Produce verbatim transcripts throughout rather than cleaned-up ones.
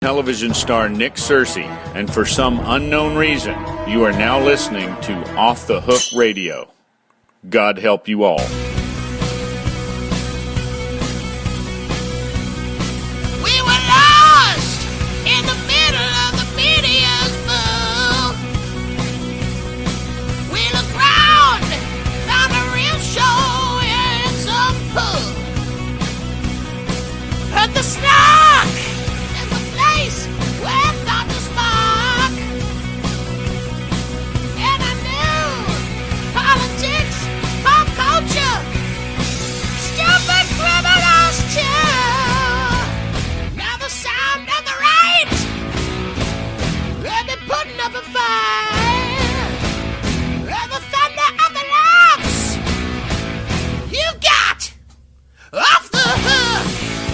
Television star Nick Searcy, and for some unknown reason, you are now listening to Off the Hook Radio. God help you all. We were lost in the middle of the media's bowl. We looked round, found a real show and some pull. Heard the snark. Where thought to spark, and I knew politics, pop culture, stupid criminals too. Now the sound of the right, they've been putting up a fight, and the thunder of the laughs you got off the hook,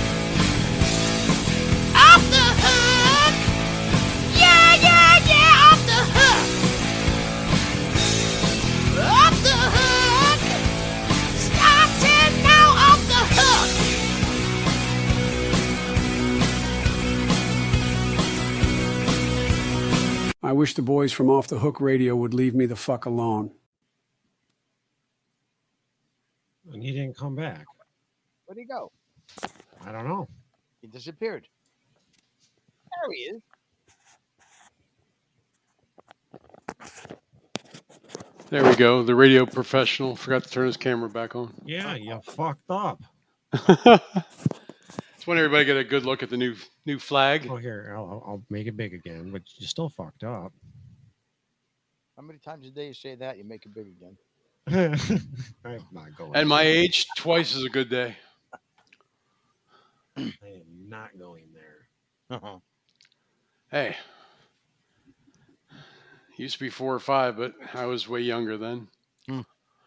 off the hook. Yeah, yeah, yeah, off the hook. Off the hook. Starting now, off the hook. I wish the boys from Off the Hook Radio would leave me the fuck alone. And he didn't come back. Where'd he go? I don't know. He disappeared. There he is. There we go. The radio professional forgot to turn his camera back on. Yeah, you fucked up. Just want everybody to get a good look at the new new flag. Oh, here, I'll, I'll make it big again, but you still fucked up. How many times a day you say that, you make it big again? I'm not going. At my age, twice is a good day. I am not going there. Uh-huh. Hey. Used to be four or five, but I was way younger then. Hmm.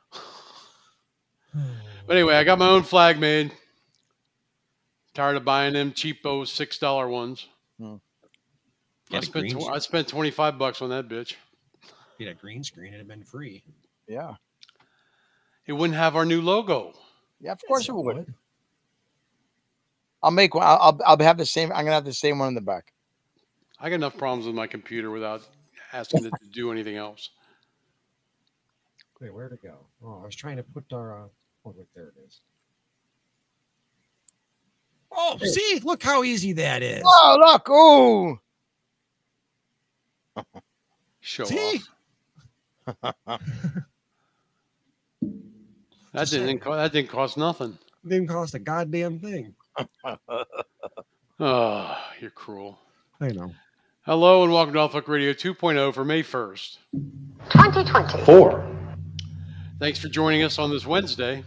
But anyway, I got my own flag made. Tired of buying them cheapo six dollar ones. Hmm. I spent tw- I spent twenty five bucks on that bitch. Get a green screen, it'd have been free. Yeah. It wouldn't have our new logo. Yeah, of course Yes, it it would. would. I'll make one. I'll, I'll I'll have the same. I'm gonna have the same one in the back. I got enough problems with my computer without asking it to do anything else. Wait, where'd it go? Oh, I was trying to put our. Uh, oh, look, there it is. Oh, see, look how easy that is. Oh, look! Ooh. Show See? off. That didn't co- that didn't cost nothing. Didn't cost a goddamn thing. Oh, you're cruel. I know. Hello and welcome to Off the Hook Radio two point oh for May first. twenty twenty-four. Thanks for joining us on this Wednesday.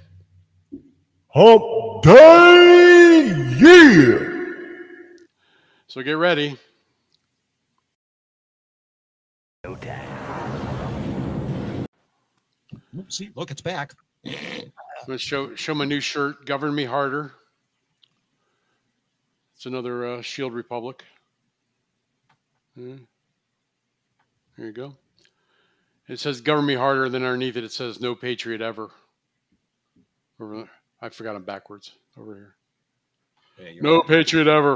Hump Day, yeah! So get ready. No time. See, look, it's back. I'm going to show, show my new shirt, Govern Me Harder. It's another uh, Shield Republic. Yeah. There you go. It says Govern Me Harder, and then underneath it, it says No Patriot Ever. Over there. I forgot I'm backwards. Over here. Yeah, No right. Patriot Ever.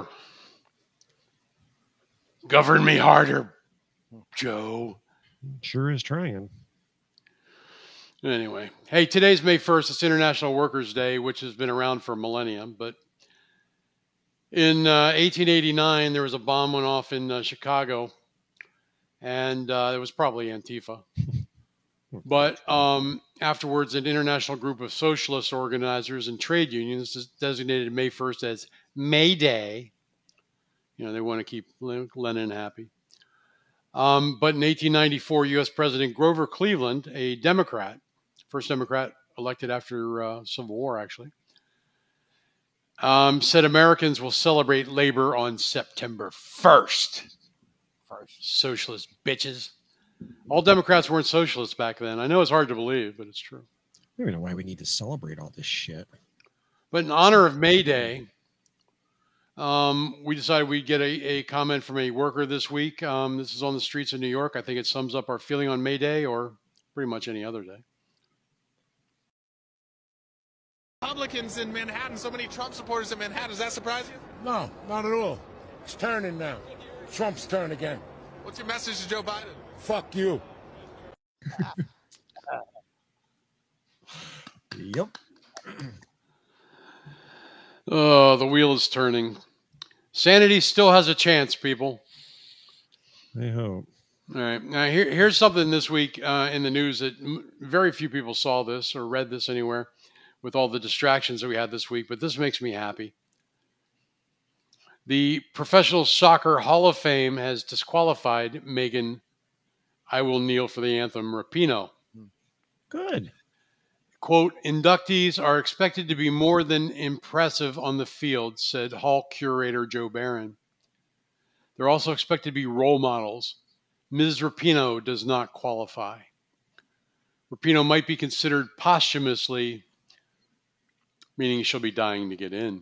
Govern me harder, Joe. Sure is trying. Anyway, hey, today's May first. It's International Workers' Day, which has been around for a millennium. But in uh, eighteen eighty-nine, there was a bomb went off in uh, Chicago, and uh, it was probably Antifa. But um, afterwards, an international group of socialist organizers and trade unions designated May first as May Day. You know, they want to keep Lenin happy. Um, but in eighteen ninety-four, U S President Grover Cleveland, a Democrat, first Democrat elected after uh, Civil War, actually, um, said Americans will celebrate labor on September first. First. Socialist bitches. All Democrats weren't socialists back then. I know it's hard to believe, but it's true. I don't even know why we need to celebrate all this shit. But in honor of May Day, um, we decided we'd get a, a comment from a worker this week. Um, this is on the streets of New York. I think it sums up our feeling on May Day or pretty much any other day. Republicans in Manhattan, so many Trump supporters in Manhattan. Does that surprise you? No, not at all. It's turning now. Trump's turn again. What's your message to Joe Biden? Fuck you. Yep. Oh, the wheel is turning. Sanity still has a chance, people. I hope. All right. Now, here, here's something this week uh, in the news that m- very few people saw this or read this anywhere with all the distractions that we had this week, but this makes me happy. The Professional Soccer Hall of Fame has disqualified Megan, I will kneel for the anthem, Rapinoe. Good. Quote, inductees are expected to be more than impressive on the field, said Hall curator Joe Barron. They're also expected to be role models. Miz Rapinoe does not qualify. Rapinoe might be considered posthumously, meaning she'll be dying to get in.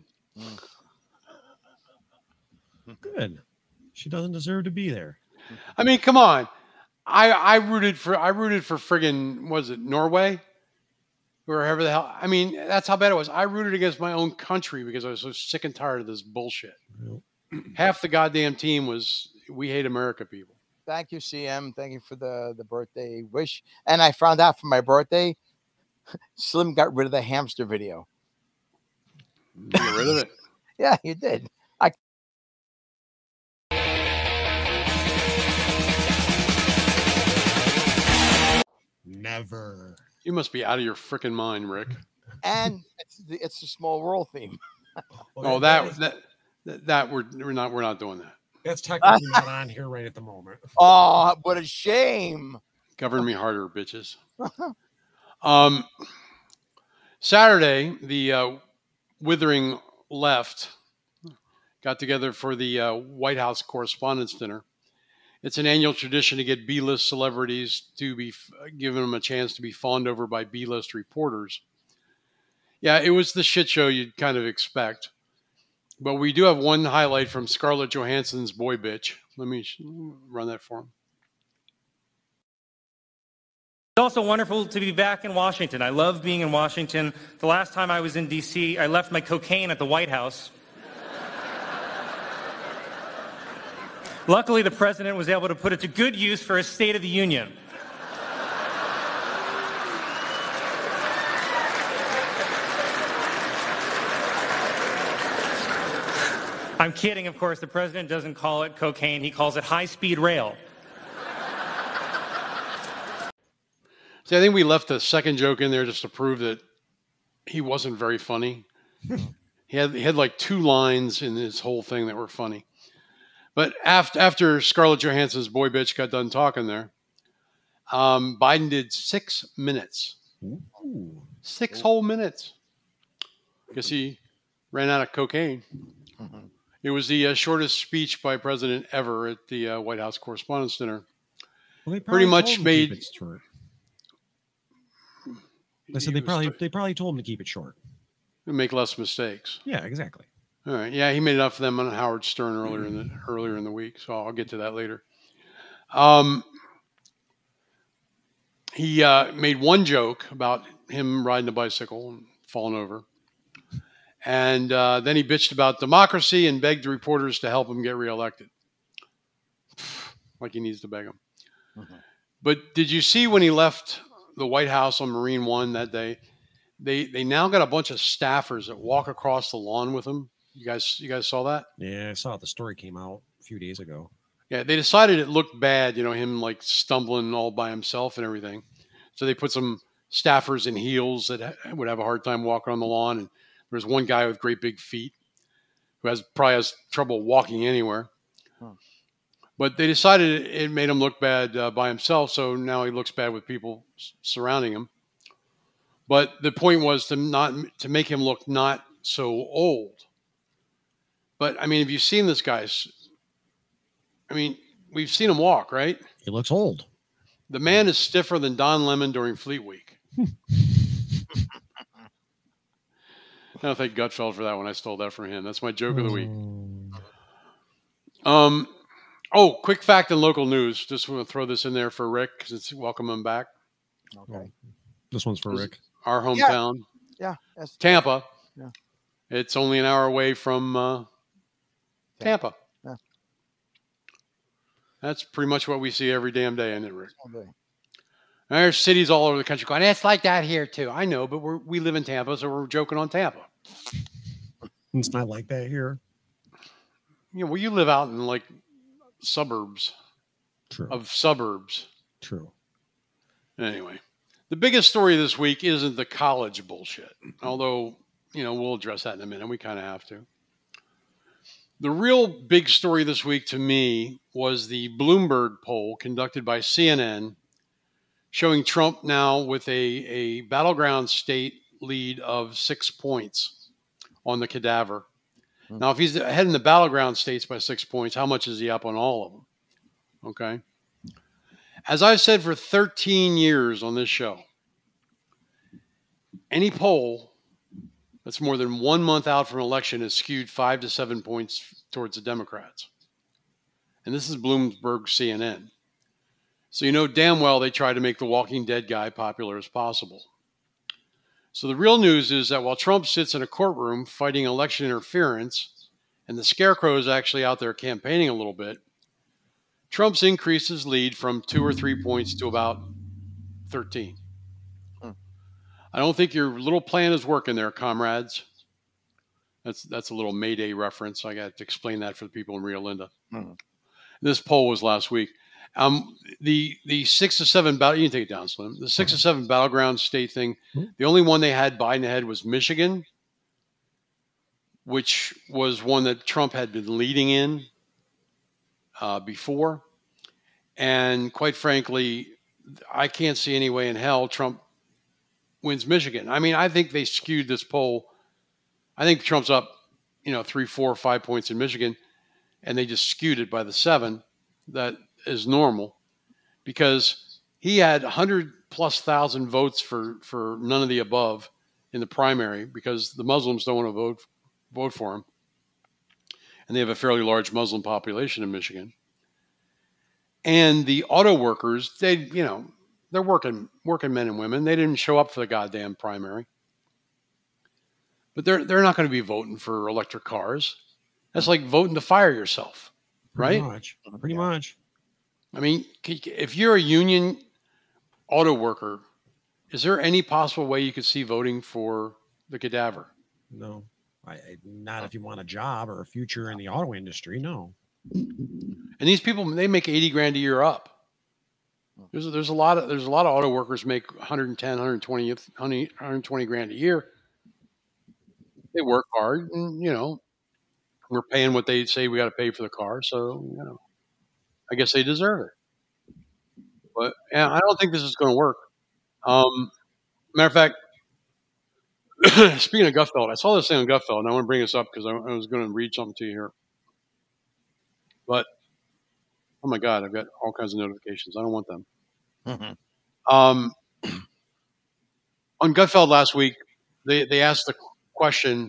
Good. She doesn't deserve to be there. I mean, come on. I I rooted for I rooted for friggin' was it Norway? Wherever the hell. I mean, that's how bad it was. I rooted against my own country because I was so sick and tired of this bullshit. Yep. Half the goddamn team was we hate America people. Thank you, C M. Thank you for the, the birthday wish. And I found out for my birthday, Slim got rid of the hamster video. Get rid of it. Yeah, you did. I Never. You must be out of your freaking mind, Rick. and it's the it's the small world theme. Oh, that that that, that we're we're not we're not doing that. That's technically not on here right at the moment. Oh, what a shame. Govern me harder, bitches. Um, Saturday, the uh, withering left got together for the uh, White House Correspondents' Dinner. It's an annual tradition to get B-list celebrities to be given them a chance to be fawned over by B-list reporters. Yeah, it was the shit show you'd kind of expect. But we do have one highlight from Scarlett Johansson's Boy Bitch. Let me sh- run that for him. It's also wonderful to be back in Washington. I love being in Washington. The last time I was in D C, I left my cocaine at the White House. Luckily, the president was able to put it to good use for his State of the Union. I'm kidding, of course. The president doesn't call it cocaine. He calls it high-speed rail. See, I think we left a second joke in there just to prove that he wasn't very funny. he had he had like two lines in this whole thing that were funny. But after after Scarlett Johansson's Boy Bitch got done talking there, um, Biden did six minutes. Ooh. Six whole minutes. Guess he ran out of cocaine. Mm-hmm. It was the uh, shortest speech by a president ever at the uh, White House Correspondents' Dinner. Well, they Pretty probably much told him to made. keep it short. I said they probably they probably told him to keep it short. Make less mistakes. Yeah, exactly. All right. Yeah, he made it up for them on Howard Stern earlier in the earlier in the week, so I'll get to that later. Um, he uh, made one joke about him riding a bicycle and falling over, and uh, then he bitched about democracy and begged reporters to help him get reelected. Like he needs to beg them. Mm-hmm. But did you see when he left the White House on Marine One that day? They they now got a bunch of staffers that walk across the lawn with him. You guys, you guys saw that? Yeah, I saw it. The story came out a few days ago. Yeah, they decided it looked bad, you know, him like stumbling all by himself and everything. So they put some staffers in heels that would have a hard time walking on the lawn. And there's one guy with great big feet who has probably has trouble walking anywhere. Huh. But they decided it made him look bad uh, by himself, so now he looks bad with people s- surrounding him. But the point was to not to make him look not so old. But, I mean, have you seen this guy's? I mean, we've seen him walk, right? He looks old. The man is stiffer than Don Lemon during Fleet Week. I don't thank Gutfeld for that one. I stole that from him. That's my joke of the week. Um, oh, quick fact in local news. Just want to throw this in there for Rick because it's welcome him back. Okay. This one's for This- Rick. Our hometown. Yeah. That's, Tampa. Yeah. It's only an hour away from uh, Tampa. Yeah. That's pretty much what we see every damn day, isn't it, Rick? Okay. There's cities all over the country going, it's like that here too. I know, but we're, we live in Tampa, so we're joking on Tampa. It's not like that here. You know, well, you live out in like suburbs True. of suburbs. True. Anyway, the biggest story this week isn't the college bullshit, although, you know, we'll address that in a minute. We kind of have to. The real big story this week to me was the Bloomberg poll conducted by C N N showing Trump now with a, a battleground state lead of six points on the cadaver. Mm-hmm. Now, if he's ahead in the battleground states by six points, how much is he up on all of them? Okay. As I've said for thirteen years on this show, any poll that's more than one month out from election is skewed five to seven points towards the Democrats. And this is Bloomberg C N N. So you know damn well they try to make the Walking Dead guy popular as possible. So the real news is that while Trump sits in a courtroom fighting election interference, and the scarecrow is actually out there campaigning a little bit, Trump's increased his lead from two or three points to about thirteen. Hmm. I don't think your little plan is working there, comrades. That's that's a little Mayday reference. I got to explain that for the people in Rio Linda. Hmm. This poll was last week. Um, the the six to seven battle. You can take it down, Slim. The six to seven battleground state thing. Hmm. The only one they had Biden ahead was Michigan, which was one that Trump had been leading in uh, before. And quite frankly, I can't see any way in hell Trump wins Michigan. I mean, I think they skewed this poll. I think Trump's up, you know, three, four, five points in Michigan, and they just skewed it by the seven. That is normal because he had one hundred plus thousand votes for, for none of the above in the primary because the Muslims don't want to vote vote for him. And they have a fairly large Muslim population in Michigan. And the auto workers, they, you know, they're working working men and women. They didn't show up for the goddamn primary. But they're they're not going to be voting for electric cars. That's like voting to fire yourself, right? Pretty much. Pretty much. I mean, if you're a union auto worker, is there any possible way you could see voting for the cadaver? No. I, I, not if you want a job or a future in the auto industry, no. And these people, they make eighty grand a year up. There's a, there's a lot of there's a lot of auto workers make one hundred ten, one hundred twenty, one hundred twenty grand a year. They work hard, and you know, we're paying what they say we got to pay for the car. So you know, I guess they deserve it. But yeah, I don't think this is going to work. Um, matter of fact, speaking of Gutfeld, I saw this thing on Gutfeld, and I want to bring this up because I, I was going to read something to you here. But, oh my God, I've got all kinds of notifications. I don't want them. Mm-hmm. Um, on Gutfeld last week, they, they asked the question,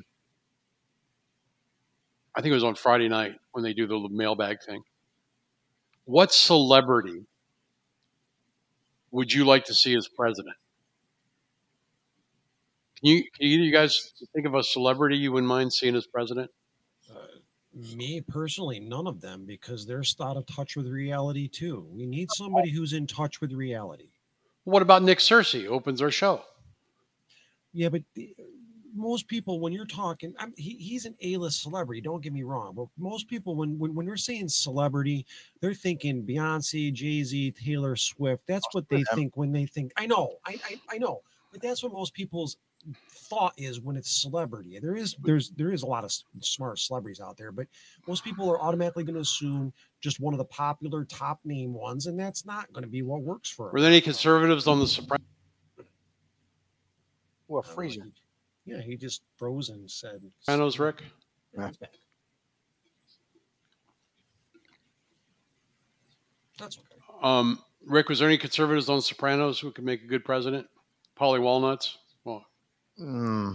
I think it was on Friday night when they do the mailbag thing. What celebrity would you like to see as president? Can you, can you guys think of a celebrity you wouldn't mind seeing as president? Me personally, none of them, because they're out of touch with reality too. We need somebody who's in touch with reality. What about Nick Searcy? Opens our show. Yeah, but the, most people, when you're talking, I'm, he, he's an A-list celebrity. Don't get me wrong, but most people, when when when we're saying celebrity, they're thinking Beyonce, Jay-Z, Taylor Swift. That's what they think when they think. I know, I I, I know, but that's what most people's thought is when it's celebrity. There is there's there is a lot of smart celebrities out there, but most people are automatically going to assume just one of the popular top name ones, and that's not going to be what works for them. Were there any conservatives on the Sopranos? Well, Fraser. Yeah, he just froze and said Sopranos, Rick. Yeah. That's okay. Um, Rick, was there any conservatives on the Sopranos who could make a good president? Paulie Walnuts. Well. Mm.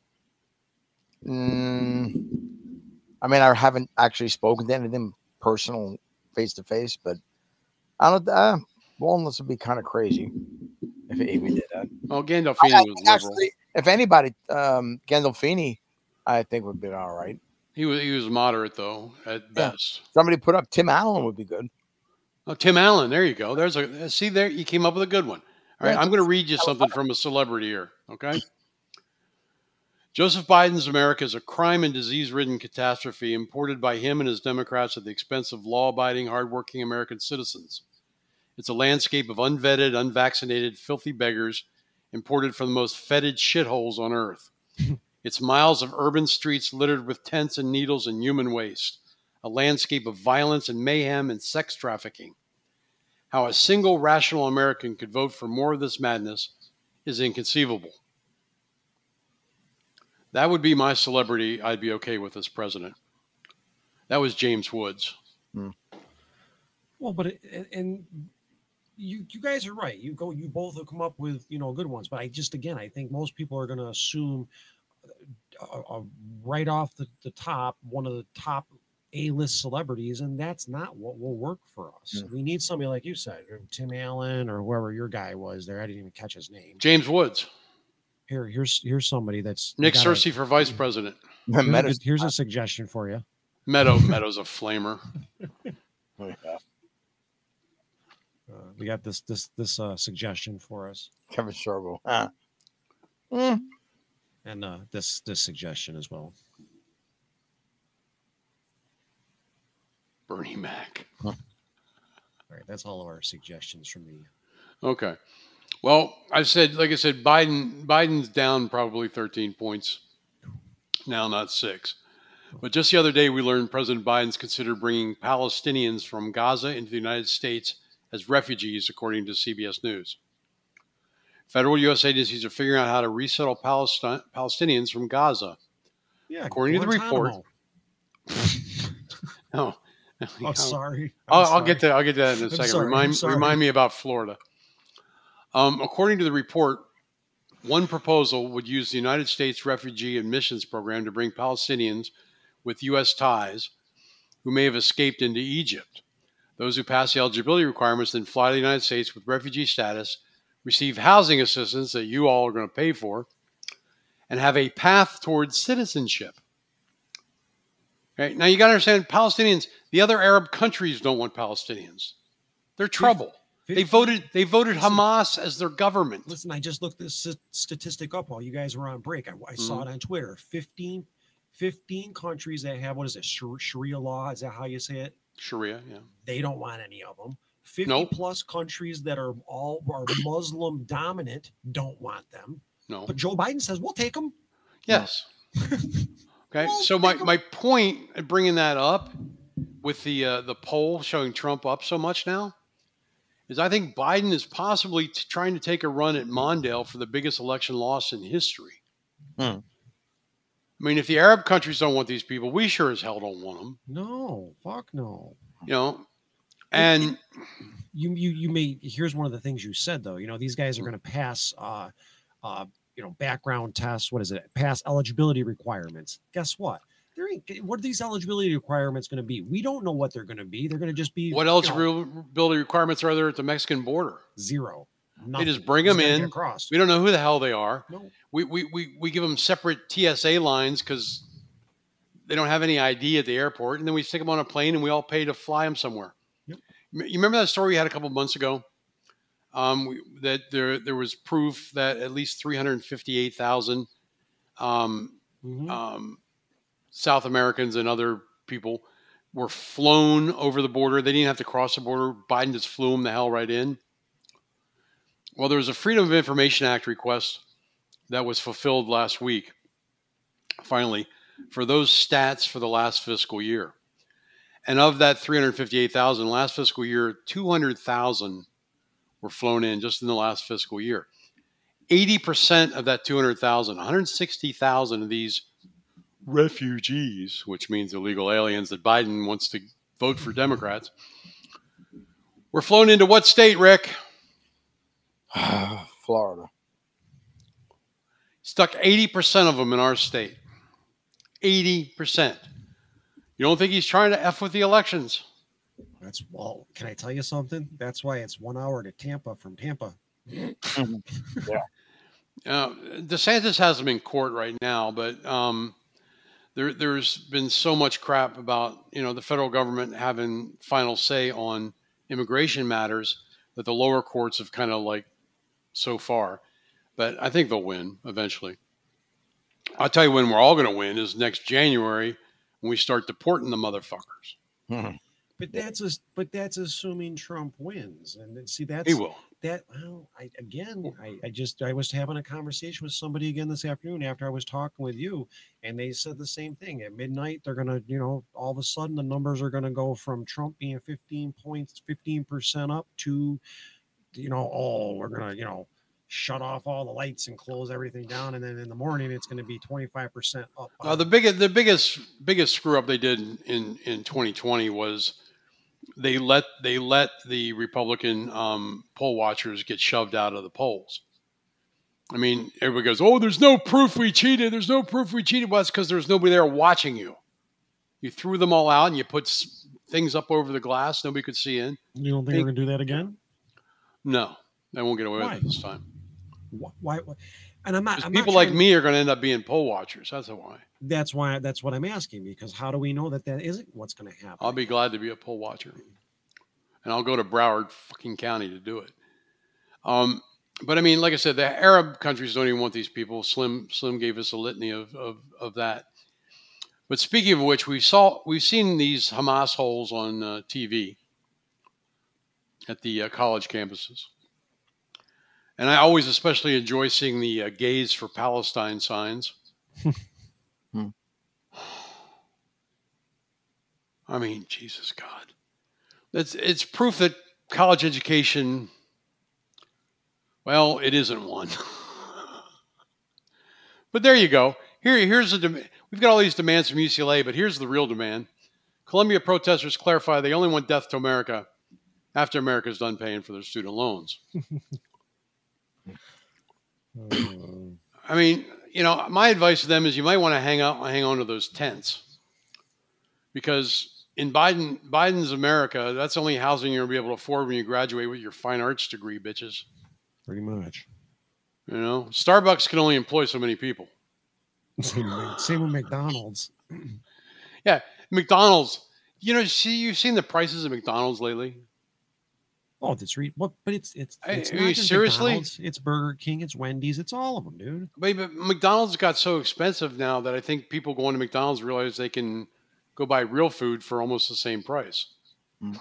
Mm. I mean, I haven't actually spoken to any of them personal, face to face, but I don't. Uh, Walnuts would be kind of crazy if, if we did that. Oh, Gandolfini I, I was liberal. Actually, if anybody, um, Gandolfini, I think would be all right. He was he was moderate though at Yeah. best. Somebody put up Tim Allen would be good. Oh, Tim Allen. There you go. There's a see there. You came up with a good one. All right, I'm going to read you something from a celebrity here. Okay. Joseph Biden's America is a crime and disease-ridden catastrophe imported by him and his Democrats at the expense of law-abiding, hardworking American citizens. It's a landscape of unvetted, unvaccinated, filthy beggars imported from the most fetid shitholes on earth. It's miles of urban streets littered with tents and needles and human waste, a landscape of violence and mayhem and sex trafficking. How a single rational American could vote for more of this madness is inconceivable. That would be my celebrity I'd be okay with as president. That was James Woods. Hmm. Well, but it, and you you guys are right. You go. You both have come up with you know good ones. But I just again, I think most people are going to assume uh, uh, right off the, the top one of the top A-list celebrities, and that's not what will work for us. Hmm. We need somebody like you said, Tim Allen or whoever your guy was there. I didn't even catch his name. James Woods. Here, here's here's somebody that's Nick gotta, Searcy for vice president. Here's a, good- here's a suggestion for you. Meadow Meadow's a flamer. Oh, yeah. Uh, we got this this this uh, suggestion for us, Kevin Sorbo. Huh. Mm. and uh, this this suggestion as well. Bernie Mac. All right, that's all of our suggestions from me. Okay. Well, I said, like I said, Biden Biden's down probably thirteen points now, not six. But just the other day, we learned President Biden's considered bringing Palestinians from Gaza into the United States as refugees, according to C B S News. Federal U S agencies are figuring out how to resettle Palestine, Palestinians from Gaza. Yeah, According to the report. Guantanamo. Oh, Oh, sorry. I'm I'll, I'll sorry. get to I'll get to that in a I'm second. sorry, I'm Remind sorry. remind me about Florida. Um, according to the report, one proposal would use the United States Refugee Admissions Program to bring Palestinians with U S ties who may have escaped into Egypt. Those who pass the eligibility requirements then fly to the United States with refugee status, receive housing assistance that you all are going to pay for, and have a path towards citizenship. Okay? Now you got to understand, Palestinians, the other Arab countries don't want Palestinians. They're trouble. They voted. They voted Hamas as their government. Listen, I just looked this st- statistic up while you guys were on break. I, I saw Mhm. it on Twitter. fifteen, fifteen countries that have, what is it, Shar- Sharia law? Is that how you say it? Sharia, yeah. They don't want any of them. fifty Nope. plus countries that are all are Muslim dominant don't want them. No. But Joe Biden says, we'll take them. Yes. Okay. So my, my point in bringing that up with the uh, the poll showing Trump up so much now is I think Biden is possibly t- trying to take a run at Mondale for the biggest election loss in history. Hmm. I mean, if the Arab countries don't want these people, we sure as hell don't want them. No, fuck no. You know, and You you you may here's one of the things you said though. You know, these guys are going to pass uh uh you know background tests. What is it? Pass eligibility requirements. Guess what? There ain't, what are these eligibility requirements going to be? We don't know what they're going to be. They're going to just be what you know, eligibility requirements are there at the Mexican border? zero. They Nothing. just bring Just them gotta in. get across. We don't know who the hell they are. No. We, we, we, we give them separate T S A lines because they don't have any I D at the airport. And then we stick them on a plane and we all pay to fly them somewhere. Yep. You remember that story we had a couple of months ago? Um, we, that there there was proof that at least three hundred fifty-eight thousand um, Mhm. um, South Americans and other people were flown over the border. They didn't have to cross the border. Biden just flew them the hell right in. Well, there was a Freedom of Information Act request that was fulfilled last week, finally, for those stats for the last fiscal year. And of that three hundred fifty-eight thousand, last fiscal year, two hundred thousand were flown in just in the last fiscal year. eighty percent of that two hundred thousand, one hundred sixty thousand of these refugees, which means illegal aliens that Biden wants to vote for Democrats, were flown into what state, Rick? Florida. Stuck eighty percent of them in our state. eighty percent. You don't think he's trying to F with the elections? That's well. Can I tell you something? That's why it's one hour to Tampa from Tampa. Yeah. Uh, DeSantis has them in court right now, but um, there, there's been so much crap about you know the federal government having final say on immigration matters that the lower courts have kind of like so far. But I think they'll win eventually. I'll tell you when we're all going to win is next January when we start deporting the motherfuckers. Mhm. But that's a, but that's assuming Trump wins, and then, see that's He will. that. Well, I again, I, I just I was having a conversation with somebody again this afternoon after I was talking with you, and they said the same thing. At midnight, they're gonna, you know, all of a sudden the numbers are gonna go from Trump being fifteen points, fifteen percent up to, you know, oh, we're gonna, you know, shut off all the lights and close everything down, and then in the morning it's going to be twenty-five percent up. Uh, the biggest, the biggest, biggest screw up they did in, in twenty twenty was they let they let the Republican um, poll watchers get shoved out of the polls. I mean, everybody goes, "Oh, there's no proof we cheated. There's no proof we cheated." Well, it's because there's nobody there watching you. You threw them all out, and you put s- things up over the glass nobody could see in. You don't think they're going to do that again? No, they won't get away Why? with it this time. Why? why why- and I'm not. I'm People not like trying- me are going to end up being poll watchers. That's why. That's why. That's what I'm asking, because how do we know that that isn't what's going to happen? I'll be glad to be a poll watcher, and I'll go to Broward fucking County to do it. Um, but I mean, like I said, the Arab countries don't even want these people. Slim Slim gave us a litany of of, of that. But speaking of which, we saw we've seen these Hamas holes on uh, T V at the uh, college campuses. And I always especially enjoy seeing the uh, Gays for Palestine signs. Hmm. I mean, Jesus God. It's, it's proof that college education, well, it isn't one. But there you go. Here, here's a dem- We've got all these demands from U C L A, but here's the real demand. Columbia protesters clarify they only want death to America after America's done paying for their student loans. I mean, you know, my advice to them is you might want to hang out, hang on to those tents, because in Biden, Biden's America, that's the only housing you're gonna be able to afford when you graduate with your fine arts degree, bitches. Pretty much. You know, Starbucks can only employ so many people. Same, with- same with McDonald's. Yeah, McDonald's. You know, see, you've seen the prices of McDonald's lately. Oh, that's re- what? But it's it's Hey, it's are not you just seriously? McDonald's, it's Burger King, it's Wendy's, it's all of them, dude. But, but McDonald's got so expensive now that I think people going to McDonald's realize they can go buy real food for almost the same price. Mm.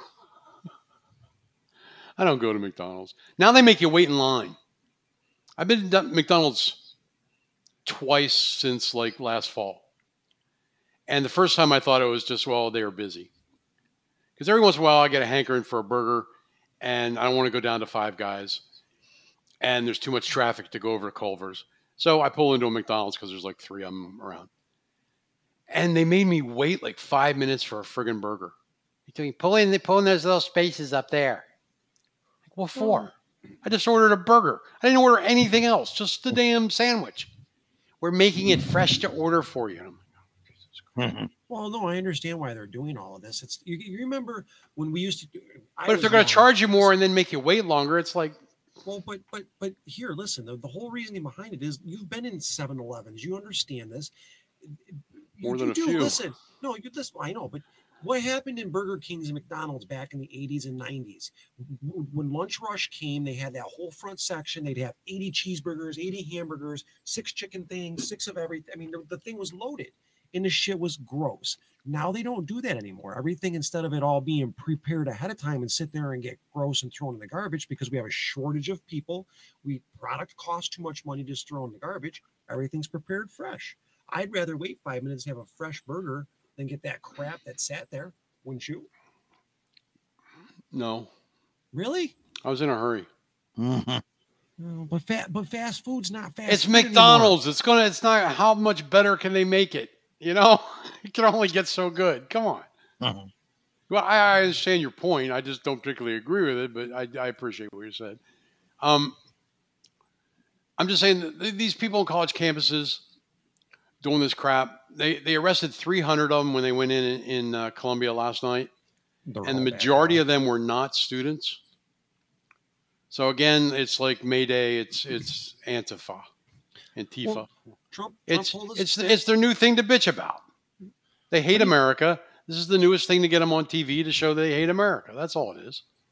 I don't go to McDonald's. Now they make you wait in line. I've been to McDonald's twice since like last fall. And the first time I thought it was just, well, they were busy. Because every once in a while I get a hankering for a burger and I don't want to go down to Five Guys. And there's too much traffic to go over to Culver's. So I pull into a McDonald's because there's like three of them around. And they made me wait like five minutes for a friggin' burger. You tell me, pull in, pull in those little spaces up there. Like, what for? I just ordered a burger. I didn't order anything else, just the damn sandwich. We're making it fresh to order for you. And I'm like, oh, Jesus Christ. Well, no, I understand why they're doing all of this. It's you, you remember when we used to do. I But if was they're going young. to charge you more and then make you wait longer, it's like, Well, but but but here, listen. The, the whole reasoning behind it is you've been in seven elevens. You understand this. You, More than you a do few. listen. No, you listen. I know, but what happened in Burger Kings and McDonald's back in the eighties and nineties? When Lunch Rush came, they had that whole front section. They'd have eighty cheeseburgers, eighty hamburgers, six chicken things, six of everything. I mean, the, the thing was loaded, and the shit was gross. Now they don't do that anymore. Everything, instead of it all being prepared ahead of time and sit there and get gross and thrown in the garbage because we have a shortage of people. We product costs too much money to just throw in the garbage. Everything's prepared fresh. I'd rather wait five minutes and have a fresh burger than get that crap that sat there. Wouldn't you? no. Really? I was in a hurry. Mm-hmm. No, but fat, but fast food's not fast. It's food anymore. McDonald's. It's gonna. It's not. How much better can they make it? You know, it can only get so good. Come on. Mhm. Well, I, I understand your point. I just don't particularly agree with it, but I, I appreciate what you said. Um, I'm just saying that th- these people on college campuses doing this crap. They they arrested three hundred of them when they went in in uh, Columbia last night, They're and the all bad majority now. of them were not students. So again, it's like Mayday. It's it's Antifa, Antifa. Well, Trump, Trump It's told us it's that- it's their new thing to bitch about. They hate America. This is the newest thing to get them on T V to show they hate America. That's all it is.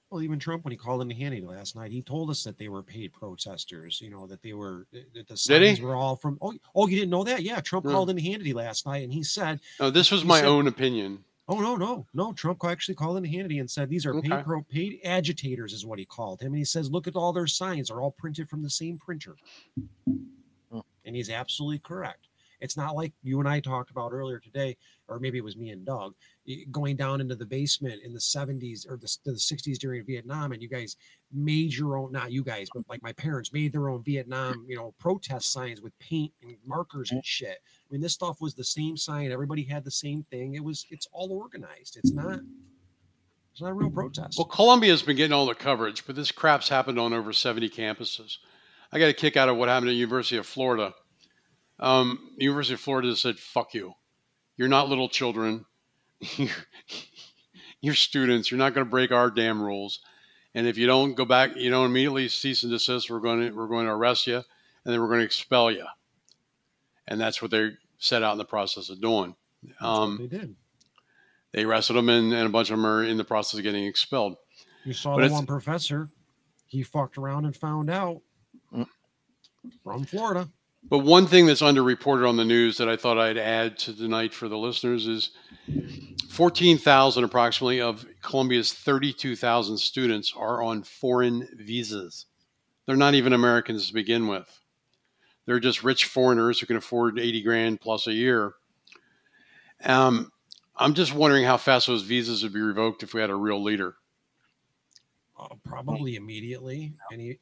Well, even Trump, when he called into Hannity last night, he told us that they were paid protesters. You know, that they were that the Did he? signs were all from. Oh, oh, you didn't know that? Yeah, Trump No. called into Hannity last night, and he said. No, this was he my said- own opinion. Oh no, no, no! Trump actually called into Hannity and said these are Okay. paid pro, paid agitators, is what he called him. And he says, look at all their signs; they're all printed from the same printer. And he's absolutely correct. It's not like you and I talked about earlier today, or maybe it was me and Doug, y- going down into the basement in the seventies or the, the sixties during Vietnam, and you guys made your own, not you guys, but like my parents made their own Vietnam, you know, protest signs with paint and markers and shit. I mean, this stuff was the same sign. Everybody had the same thing. It was, it's all organized. It's not, it's not a real protest. Well, Columbia's been getting all the coverage, but this crap's happened on over seventy campuses. I got a kick out of what happened at the University of Florida. Um, the University of Florida said, fuck you. You're not little children. You're, you're students. You're not going to break our damn rules. And if you don't go back, you don't immediately cease and desist, we're going to, we're going to arrest you, and then we're going to expel you. And that's what they set out in the process of doing. That's Um, what they did. They arrested them, and, and a bunch of them are in the process of getting expelled. You saw But the it's- one professor, he fucked around and found out from Florida. But one thing that's underreported on the news that I thought I'd add to tonight for the listeners is fourteen thousand approximately of Columbia's thirty-two thousand students are on foreign visas. They're not even Americans to begin with. They're just rich foreigners who can afford eighty grand plus a year. Um, I'm just wondering how fast those visas would be revoked if we had a real leader. Uh, probably immediately. Any,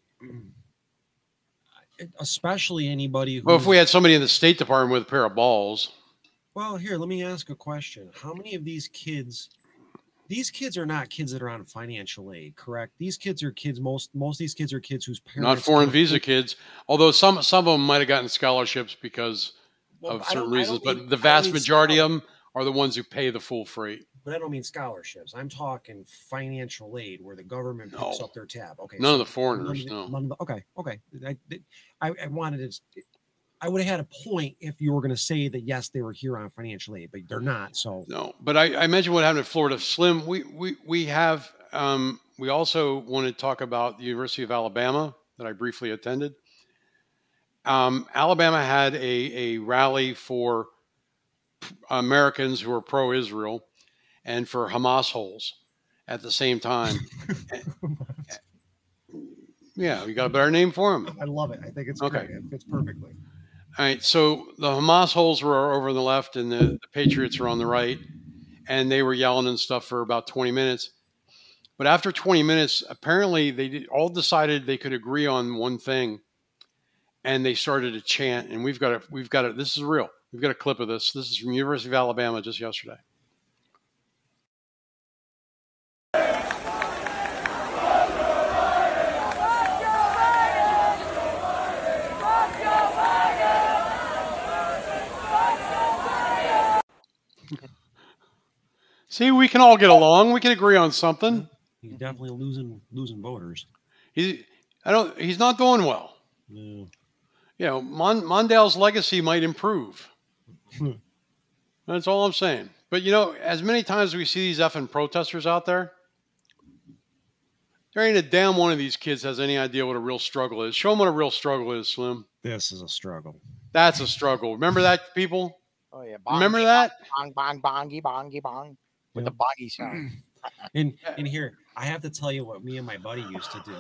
especially anybody who. Well, if we had somebody in the State Department with a pair of balls. Well, here, let me ask a question. How many of these kids? These kids are not kids that are on financial aid, correct? These kids are kids. Most most of these kids are kids whose parents Not foreign can visa afford- kids, although some some of them might have gotten scholarships because Well, of I certain don't- I reasons, don't but mean- the I don't vast mean majority scholar- of them are the ones who pay the full freight. But I don't mean scholarships. I'm talking financial aid, where the government picks No. up their tab. Okay, None of so the foreigners, none of the- no. none of the- okay, okay. I, I, I wanted to. I would have had a point if you were going to say that yes, they were here on financial aid, but they're not. So No, but I, I mentioned what happened in Florida. Slim, we we we have um, we also want to talk about the University of Alabama that I briefly attended. Um, Alabama had a a rally for Americans who are pro-Israel and for Hamas holes at the same time. Yeah, we got a better name for them. I love it. I think it's Okay. great. It fits perfectly. All right, so the Hamas holes were over on the left and the, the Patriots were on the right, and they were yelling and stuff for about twenty minutes. But after twenty minutes, apparently they did, all decided they could agree on one thing, and they started to chant. And we've got a, we've got a, this is real. We've got a clip of this. This is from University of Alabama just yesterday. See, we can all get along. We can agree on something. He's definitely losing losing voters. He's, I don't, he's not doing well. No. You know, Mon, Mondale's legacy might improve. That's all I'm saying. But, you know, as many times as we see these effing protesters out there, there ain't a damn one of these kids has any idea what a real struggle is. Show them what a real struggle is, Slim. This is a struggle. That's a struggle. Remember that, people? Oh yeah, Remember that? Bong bong bongy bongy bong with the bongy sound. And and here, I have to tell you what me and my buddy used to do.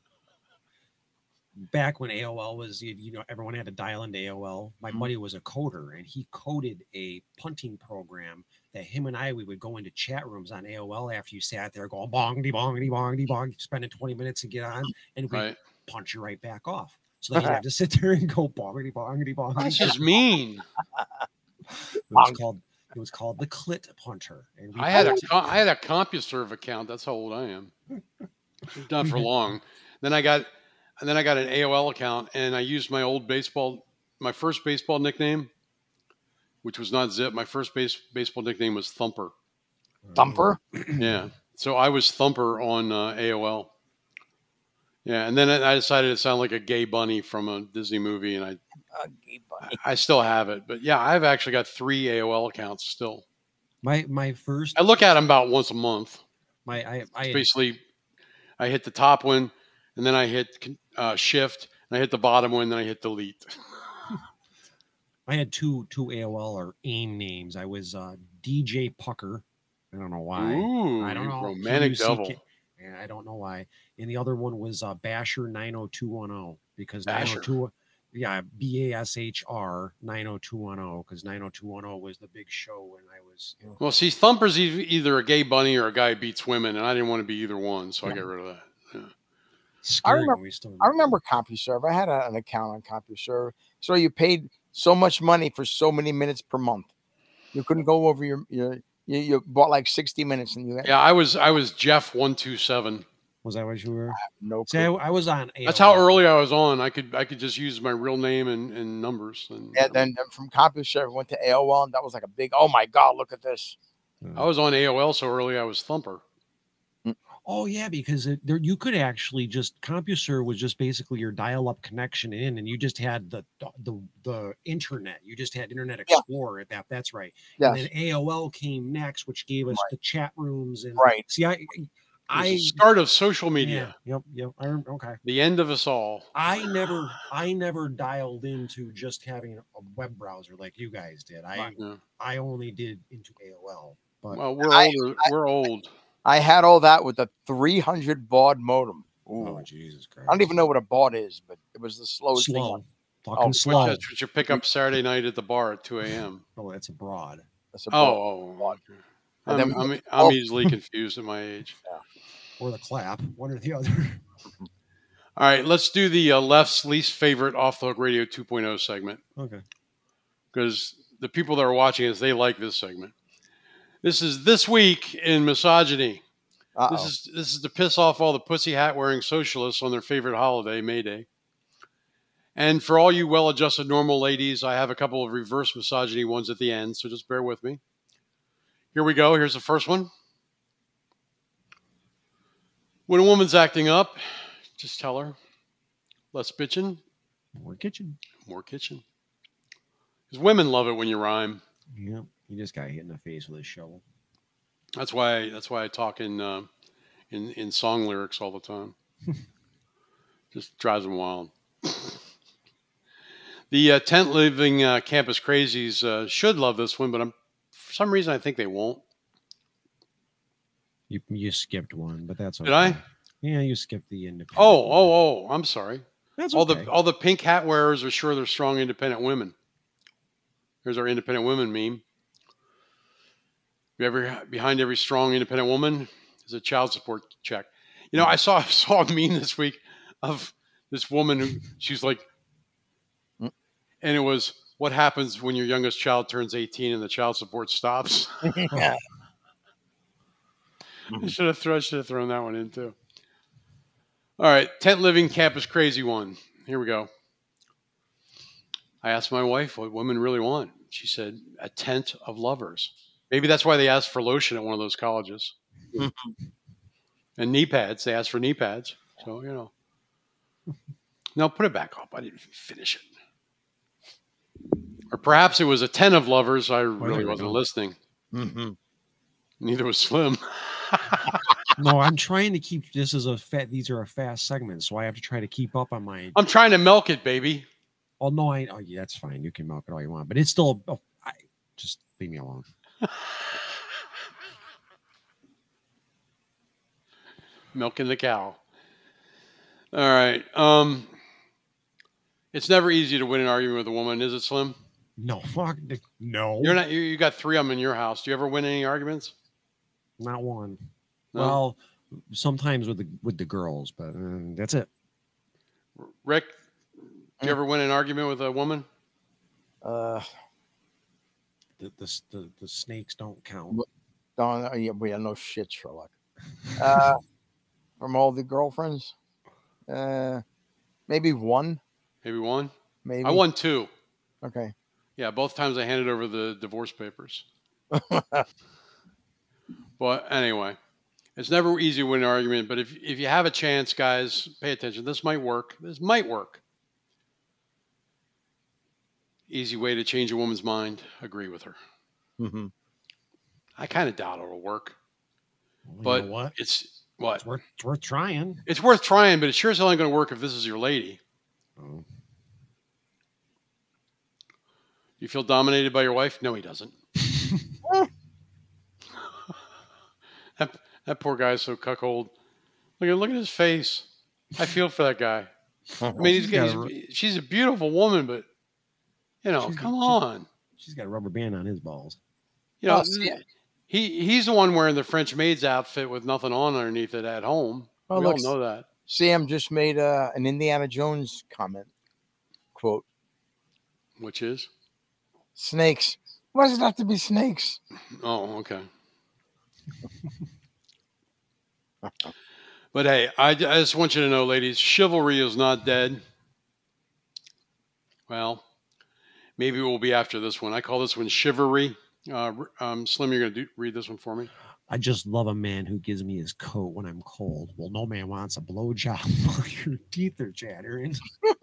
Back when A O L was, you you know, everyone had to dial into A O L. My buddy was a coder, and he coded a punting program that him and I we would go into chat rooms on A O L after you sat there going bongity bongity bongity bong, spending twenty minutes to get on, and we Right. punch you right back off. So then you have to sit there and go bongity bongity bongity. That's just mean. It was called it was called the Clit Punter. And we I had a punted- com- I had a CompuServe account. That's how old I am. Done for long. Then I got and then I got an A O L account, and I used my old baseball, my first baseball nickname, which was not Zip. My first base baseball nickname was Thumper. Thumper. Yeah. So I was Thumper on uh, A O L. Yeah, and then I decided it sounded like a gay bunny from a Disney movie, and I Uh, gay bunny. I still have it. But yeah, I've actually got three A O L accounts still. My my first I look at them about once a month. my I I It's basically I hit the top one, and then I hit uh, shift, and I hit the bottom one, and then I hit delete. I had two two A O L or AIM names. I was uh, D J Pucker. I don't know why. Ooh, I don't know. romantic P U C K devil. Yeah, I don't know why. And the other one was uh, Basher nine oh two one oh because Basher. nine oh two, yeah, B A S H R nine oh two one oh because nine oh two one oh was the big show when I was. You know, Well, see, Thumper's e- either a gay bunny or a guy who beats women, and I didn't want to be either one, so I got rid of that. Yeah. I scary remember, when we started. I remember CompuServe. I had a, an account on CompuServe. So you paid so much money for so many minutes per month. You couldn't go over your, your you, you bought like sixty minutes and you had Yeah, I was I was Jeff one two seven. Was that what you were? no See, I, clue. I was on. A O L. That's how early I was on. I could I could just use my real name and, and numbers. And And then then from CompuServe went to A O L, and that was like a big, oh my God, look at this. I was on A O L so early I was Thumper. Oh yeah, because it, there you could actually just CompuServe was just basically your dial-up connection in, and you just had the the the internet. You just had Internet Yeah. Explorer at that. That's right. Yes. And then A O L came next, which gave us Right. the chat rooms and Right. See, I It was I the start of social media. Yeah, yep, yep. I rem- okay. The end of us all. I never I never dialed into just having a web browser like you guys did. I Yeah. I only did into A O L. But Well, we're I- older. we're old. I had all that with the three hundred baud modem. Ooh. oh Jesus Christ. I don't even know what a baud is, but it was the slowest thing. slow. on- Fucking Oh, Which, slow. that's what you pick up Saturday night at the bar at two a.m. Oh, that's a broad. That's a Oh, baud. oh, Baud. okay. And I'm, then- I'm, I'm oh. easily confused at my age. Or the clap, one or the other. All right, let's do the uh, left's least favorite Off the Hook Radio two point oh segment, Okay. because the people that are watching us, they like this segment. This is This Week in Misogyny. Uh-oh. This is this is to piss off all the pussy hat wearing socialists on their favorite holiday, May Day. And for all you well-adjusted normal ladies, I have a couple of reverse misogyny ones at the end, so just bear with me. Here we go. Here's the first one. When a woman's acting up, just tell her, less bitching, More kitchen. more kitchen. Because women love it when you rhyme. Yeah. You just got hit in the face with a shovel. That's why that's why I talk in uh, in in song lyrics all the time. Just drives them wild. The uh, tent living uh, campus crazies uh, should love this one, but I'm, for some reason I think they won't. You you skipped one, but that's okay. Did I? Yeah, you skipped the independent. Oh, one. oh, oh! I'm sorry. That's all okay. the all the pink hat wearers are sure they're strong, independent women. Here's our independent women meme. Every behind every strong, independent woman is a child support check. You know, I saw saw a meme this week of this woman who she's like, and it was, what happens when your youngest child turns eighteen and the child support stops? Yeah. I should have thrown should have thrown that one in too. All right, tent living campus crazy one. Here we go. I asked my wife what women really want. She said, a tent of lovers. Maybe that's why they asked for lotion at one of those colleges. And knee pads. They asked for knee pads. So, you know. No, put it back up. I didn't finish it. Or perhaps it was a ten of lovers. I really there we wasn't go. listening. Mm-hmm. Neither was Slim. No, I'm trying to keep this as a fat. These are a fast segment, so I have to try to keep up on my. I'm trying to milk it, baby. Oh no, I. Oh yeah, that's fine. You can milk it all you want, but it's still. Oh, I, just leave me alone. Milking the cow. All right. Um, it's never easy to win an argument with a woman, is it, Slim? No, fuck. No. You're not. You, you got three of them in your house. Do you ever win any arguments? Not one. No? Well, sometimes with the with the girls, but uh, that's it. Rick, do you ever win an argument with a woman? Uh, The the the, the snakes don't count. don't, uh, yeah, we have no shit, Sherlock. Uh, from all the girlfriends, uh, maybe one. Maybe one. Maybe I won two. Okay. Yeah, both times I handed over the divorce papers. But anyway, it's never easy to win an argument. But if if you have a chance, guys, pay attention. This might work. This might work. Easy way to change a woman's mind. Agree with her. Mm-hmm. I kind of doubt it'll work. Well, you But know what? it's What? It's worth, it's worth trying. It's worth trying, but it sure as hell ain't going to work if this is your lady. Oh. You feel dominated by your wife? No, he doesn't. that, that poor guy is so cuckold. Look at look at his face. I feel for that guy. I mean, he's, She's he's, got he's, she's a beautiful woman, but you know, She's- come she's- on. She's got a rubber band on his balls. You know, Well, see- he he's the one wearing the French maid's outfit with nothing on underneath it at home. Well, we look, all know that. Sam just made uh, an Indiana Jones comment. Quote, Which is? snakes. Why does it have to be snakes? Oh, okay. But hey, I, I just want you to know, ladies, chivalry is not dead. Well, maybe it will be after this one. I call this one chivalry. Uh, um, Slim, you're going to read this one for me? I just love a man who gives me his coat when I'm cold. Well, no man wants a blowjob while your teeth are chattering.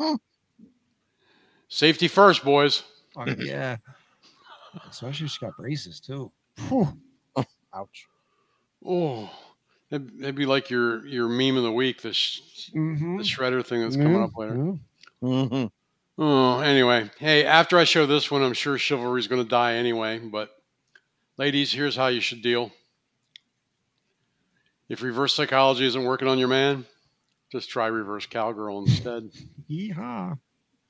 Safety first, boys. Oh, yeah. Especially if she's got braces, too. Whew. Ouch. Oh, that'd, that'd be like your, your meme of the week, the, sh- Mhm. the shredder thing that's coming Yeah, up later. yeah. Mm-hmm. Oh, anyway. Hey, after I show this one, I'm sure chivalry is going to die anyway. But ladies, here's how you should deal. If reverse psychology isn't working on your man, just try reverse cowgirl instead. Yeehaw.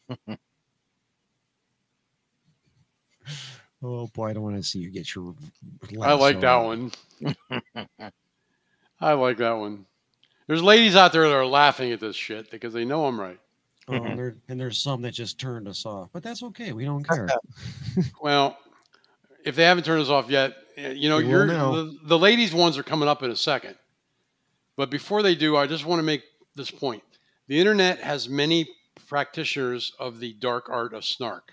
Oh, boy, I don't want to see you get your I like that lasso. one. I like that one. There's ladies out there that are laughing at this shit because they know I'm right. Oh, and, there, and there's some that just turned us off. But that's okay. We don't care. Well, if they haven't turned us off yet, eh, you know, They will you're now. the, the ladies ones are coming up in a second. But before they do, I just want to make this point. The internet has many practitioners of the dark art of snark.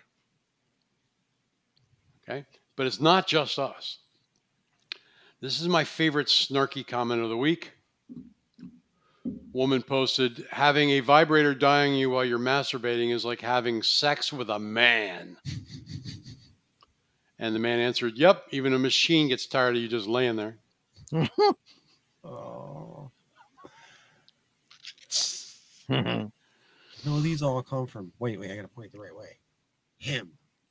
Okay? But it's not just us. This is my favorite snarky comment of the week. Woman posted, having a vibrator dying you while you're masturbating is like having sex with a man. And the man answered, yep, even a machine gets tired of you just laying there. Oh. No, these all come from. Wait, wait, I got to point the right way. Him.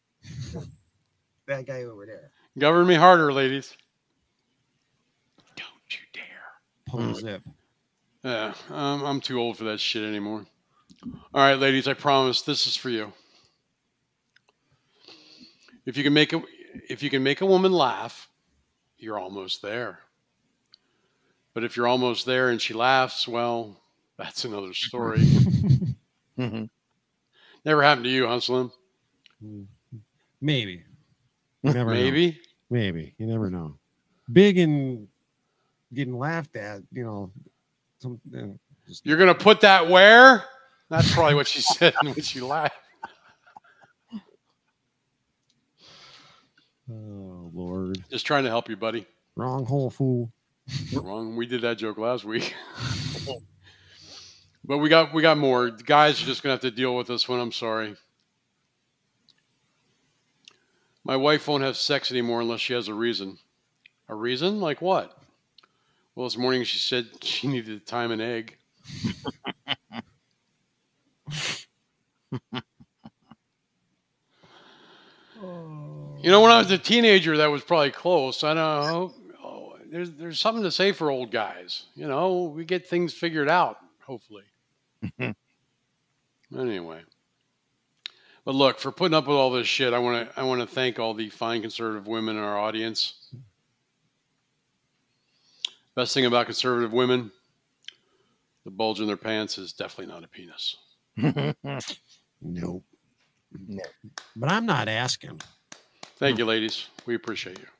That guy over there. Govern me harder, ladies. Don't you dare. Pull zip. Yeah, um, I'm too old for that shit anymore. All right, ladies, I promise this is for you. If you can make a, if you can make a woman laugh, you're almost there. But if you're almost there and she laughs, well, that's another story. Mm-hmm. Never happened to you, huh, Slim? Maybe. You never know. Maybe. Maybe. You never know. Big and getting laughed at, you know. Some, you know, just, You're gonna put that where? That's probably what she said when she laughed. oh, Lord. Just trying to help you, buddy. Wrong hole, fool. Wrong. We did that joke last week. But we got we got more. The guys are just gonna have to deal with this one. I'm sorry. My wife won't have sex anymore unless she has a reason. A reason? Like what? Well, this morning she said she needed to time an egg. You know, when I was a teenager, that was probably close. I don't know. Oh, there's there's something to say for old guys. You know, we get things figured out, hopefully. Anyway. But look, for putting up with all this shit, I want to I want to thank all the fine conservative women in our audience. Best thing about conservative women, the bulge in their pants is definitely not a penis. Nope. No. But I'm not asking. Thank you, ladies. We appreciate you.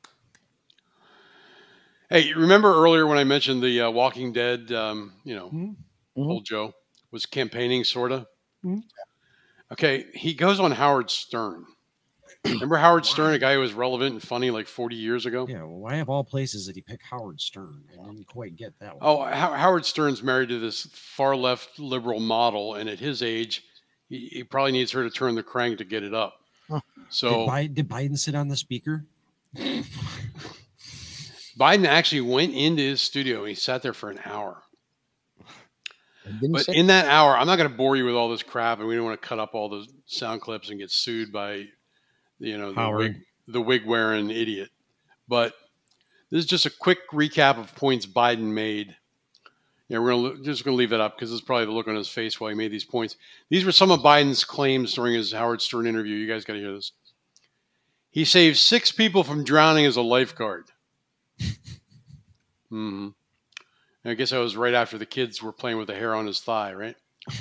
Hey, remember earlier when I mentioned the uh, Walking Dead, um, you know, Mm-hmm. old Joe was campaigning, sort of? Mm-hmm. Okay, he goes on Howard Stern. Remember Howard Stern, a guy who was relevant and funny like forty years ago? Yeah, well, why of all places did he pick Howard Stern? I didn't quite get that one. Oh, How- Howard Stern's married to this far left liberal model, and at his age, he, he probably needs her to turn the crank to get it up. So did, Biden, did Biden sit on the speaker? Biden actually went into his studio and he sat there for an hour. But say- in that hour, I'm not going to bore you with all this crap, and we don't want to cut up all the sound clips and get sued by, you know, the Howard. wig, the wig wearing idiot. But this is just a quick recap of points Biden made. Yeah, we're gonna, just going to leave that up because it's probably the look on his face while he made these points. These were some of Biden's claims during his Howard Stern interview. You guys got to hear this. He saved six people from drowning as a lifeguard. mm-hmm. I guess that was right after the kids were playing with the hair on his thigh, right?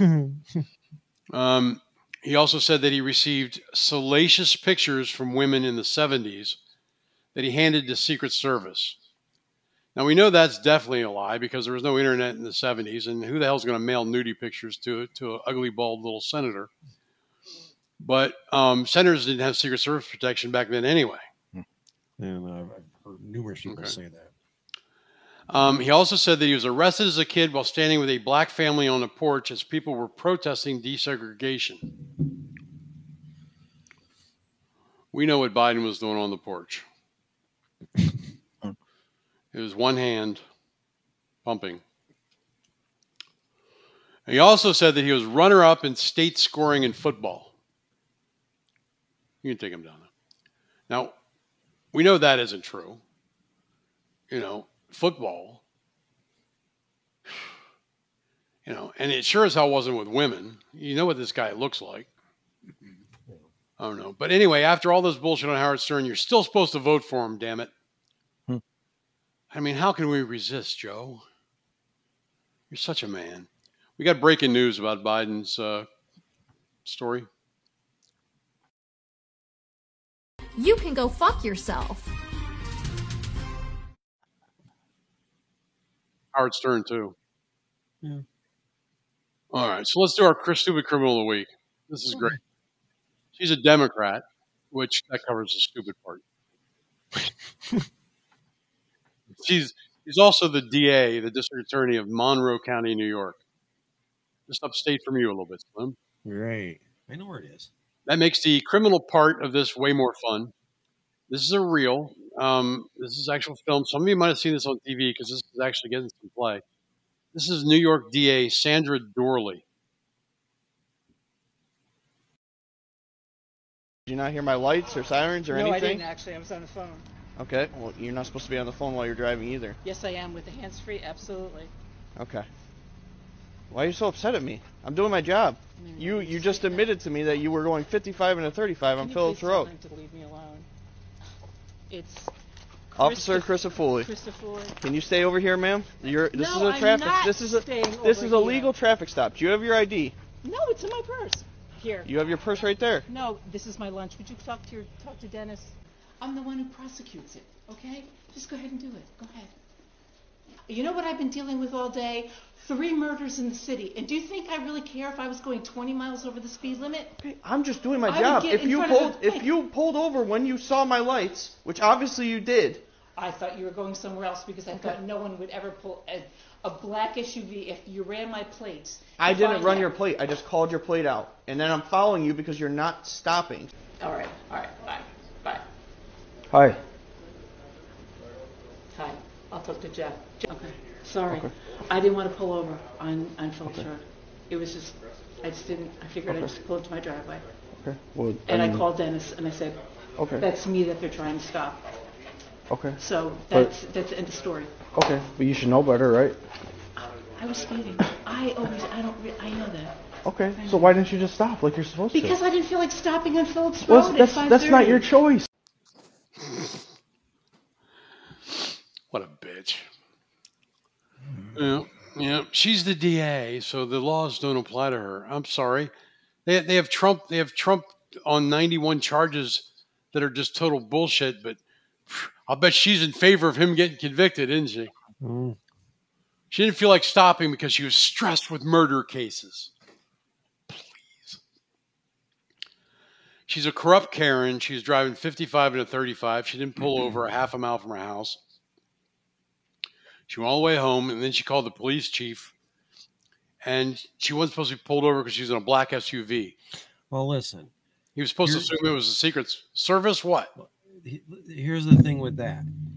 um, he also said that he received salacious pictures from women in the seventies that he handed to Secret Service. Now, we know that's definitely a lie because there was no internet in the seventies, and who the hell's going to mail nudie pictures to, to an ugly, bald little senator? But um, senators didn't have Secret Service protection back then anyway. And uh, I've heard numerous people Okay. say that. Um, he also said that he was arrested as a kid while standing with a black family on a porch as people were protesting desegregation. We know what Biden was doing on the porch. It was one hand pumping. He also said that he was runner-up in state scoring in football. You can take him down now. Now, we know that isn't true. You know, football, you know, and it sure as hell wasn't with women. You know what this guy looks like. I don't know. But anyway, after all this bullshit on Howard Stern, you're still supposed to vote for him, damn it. Hmm. I mean, how can we resist, Joe? You're such a man. We got breaking news about Biden's uh, story. You can go fuck yourself. Howard Stern, too. Yeah. All right, so let's do our Chris Stupid Criminal of the Week. This is great. She's a Democrat, which that covers the stupid part. she's she's also the D A, the district attorney of Monroe County, New York. Just upstate from you a little bit, Slim. Right. I know where it is. That makes the criminal part of this way more fun. This is a real. Um, this is actual film. Some of you might have seen this on T V because this is actually getting some play. This is New York D A Sandra Dorley. Did you not hear my lights or sirens or no, anything? I didn't actually. I was on the phone. Okay. Well, you're not supposed to be on the phone while you're driving either. Yes, I am with the hands-free. Absolutely. Okay. Why are you so upset at me? I'm doing my job. I mean, You you just admitted to me that you were going fifty-five and a thirty-five on Can you Phillips please Road. tell him to leave me alone? It's Officer Christoph- Christofoli. Christopher. Can you stay over here, ma'am? You're this No, is a I'm traffic. not this is a staying this over is a here. legal traffic stop. Do you have your I D? No, it's in my purse. Here. You have your purse right there. No, this is my lunch. Would you talk to your talk to Dennis? I'm the one who prosecutes it. Okay, just go ahead and do it. Go ahead. You know what I've been dealing with all day? Three murders in the city. And do you think I really care if I was going twenty miles over the speed limit? I'm just doing my I would job. get If in you front of pulled the- if you pulled over when you saw my lights, which obviously you did. I thought you were going somewhere else because I thought no one would ever pull a, a black S U V if you ran my plates. I If didn't run had- your plate. I just called your plate out. And then I'm following you because you're not stopping. All right, all right, bye, bye. Hi. Hi, I'll talk to Jeff. Jeff- Okay, sorry. Okay. I didn't want to pull over on, on Phillips Okay. Road. It was just, I just didn't, I figured I'd Okay. just pull into my driveway. Okay. Well, And I mean, called Dennis and I said, Okay. that's me that they're trying to stop. Okay. So But- that's, that's the end of story. Okay. But you should know better, right? I was speeding. I always, I don't, re- I know that. Okay. So why didn't you just stop like you're supposed Because to? I didn't feel like stopping on Phillips Well, Road that's at that's not your five thirty. choice. What a bitch. Yeah, yeah. She's the D A, so the laws don't apply to her. I'm sorry. They they have Trump. They have Trump on ninety-one charges that are just total bullshit. But I'll bet she's in favor of him getting convicted, isn't she? Mm. She didn't feel like stopping because she was stressed with murder cases. Please. She's a corrupt Karen. She's driving fifty-five and a thirty-five. She didn't pull over a half a mile from her house. She went all the way home, and then she called the police chief, and she wasn't supposed to be pulled over because she was in a black S U V. Well, listen. He was supposed Here- to assume it was a Secret Service. What? he- Here's the thing with that.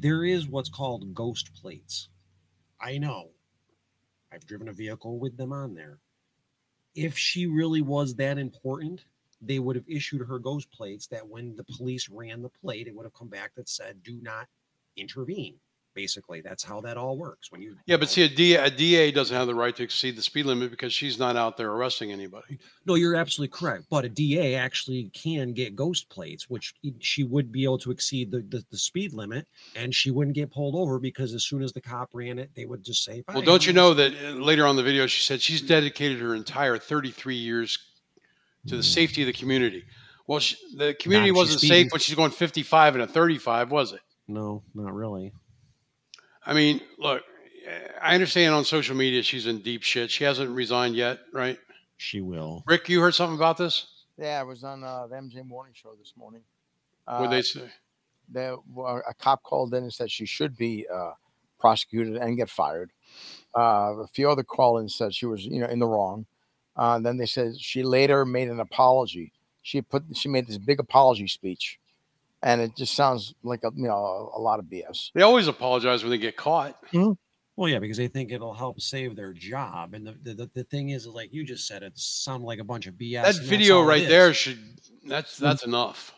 there is what's called ghost plates. I know. I've driven a vehicle with them on there. If she really was that important, they would have issued her ghost plates that when the police ran the plate, it would have come back that said, do not intervene. Basically, that's how that all works. When you Yeah, but see, a D A, a D A doesn't have the right to exceed the speed limit because she's not out there arresting anybody. No, you're absolutely correct. But a D A actually can get ghost plates, which she would be able to exceed the, the, the speed limit, and she wouldn't get pulled over because as soon as the cop ran it, they would just say, well, don't you know that later on in the video, she said she's dedicated her entire thirty-three years to the safety of the community. Well, she, the community Not if she's wasn't speeding. safe when she's going fifty-five and a thirty-five, was it? No, not really. I mean, look, I understand on social media she's in deep shit. She hasn't resigned yet, right? She will. Rick, you heard something about this? Yeah, I was on uh, the M J Morning Show this morning. Uh, What'd they say? There, well, a cop called in and said she should be uh, prosecuted and get fired. Uh, a few other call-ins said she was, you know, in the wrong. Uh, then they said she later made an apology. She put she made this big apology speech, and it just sounds like a you know a, a lot of B S. They always apologize when they get caught. Mm-hmm. Well, yeah, because they think it'll help save their job. And the the, the thing is, is, like you just said, it sounded like a bunch of B S. That and that's video all it right is. there should that's that's enough.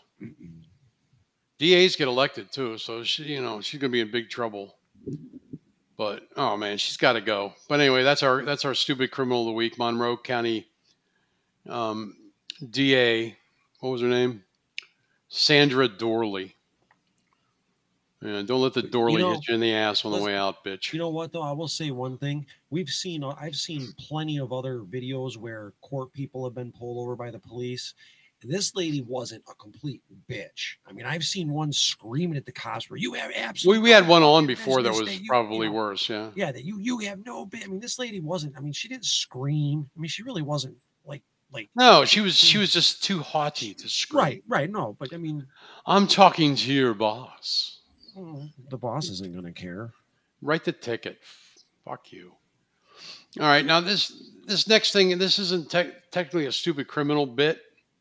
D As get elected too, so she you know she's gonna be in big trouble. But oh man, she's got to go. But anyway, that's our that's our stupid criminal of the week. Monroe County um, D A. What was her name? Sandra Dorley. Yeah, don't let the Dorley You know, hit you in the ass on the let's- way out, bitch. You know what, though? I will say one thing. We've seen, I've seen plenty of other videos where court people have been pulled over by the police. And this lady wasn't a complete bitch. I mean, I've seen one screaming at the cops where you have We absolutely. we had one no on business before that was you- you probably know, worse. Yeah. Yeah, that you you have no. bi- I mean, this lady wasn't. I mean, she didn't scream. I mean, she really wasn't like like. No, she was she was just too haughty to scream. Right, right. No, but I mean, I'm talking to your boss. well, the boss isn't going to care. Write the ticket. Fuck you. All right, now this this next thing, this isn't te- technically a stupid criminal bit,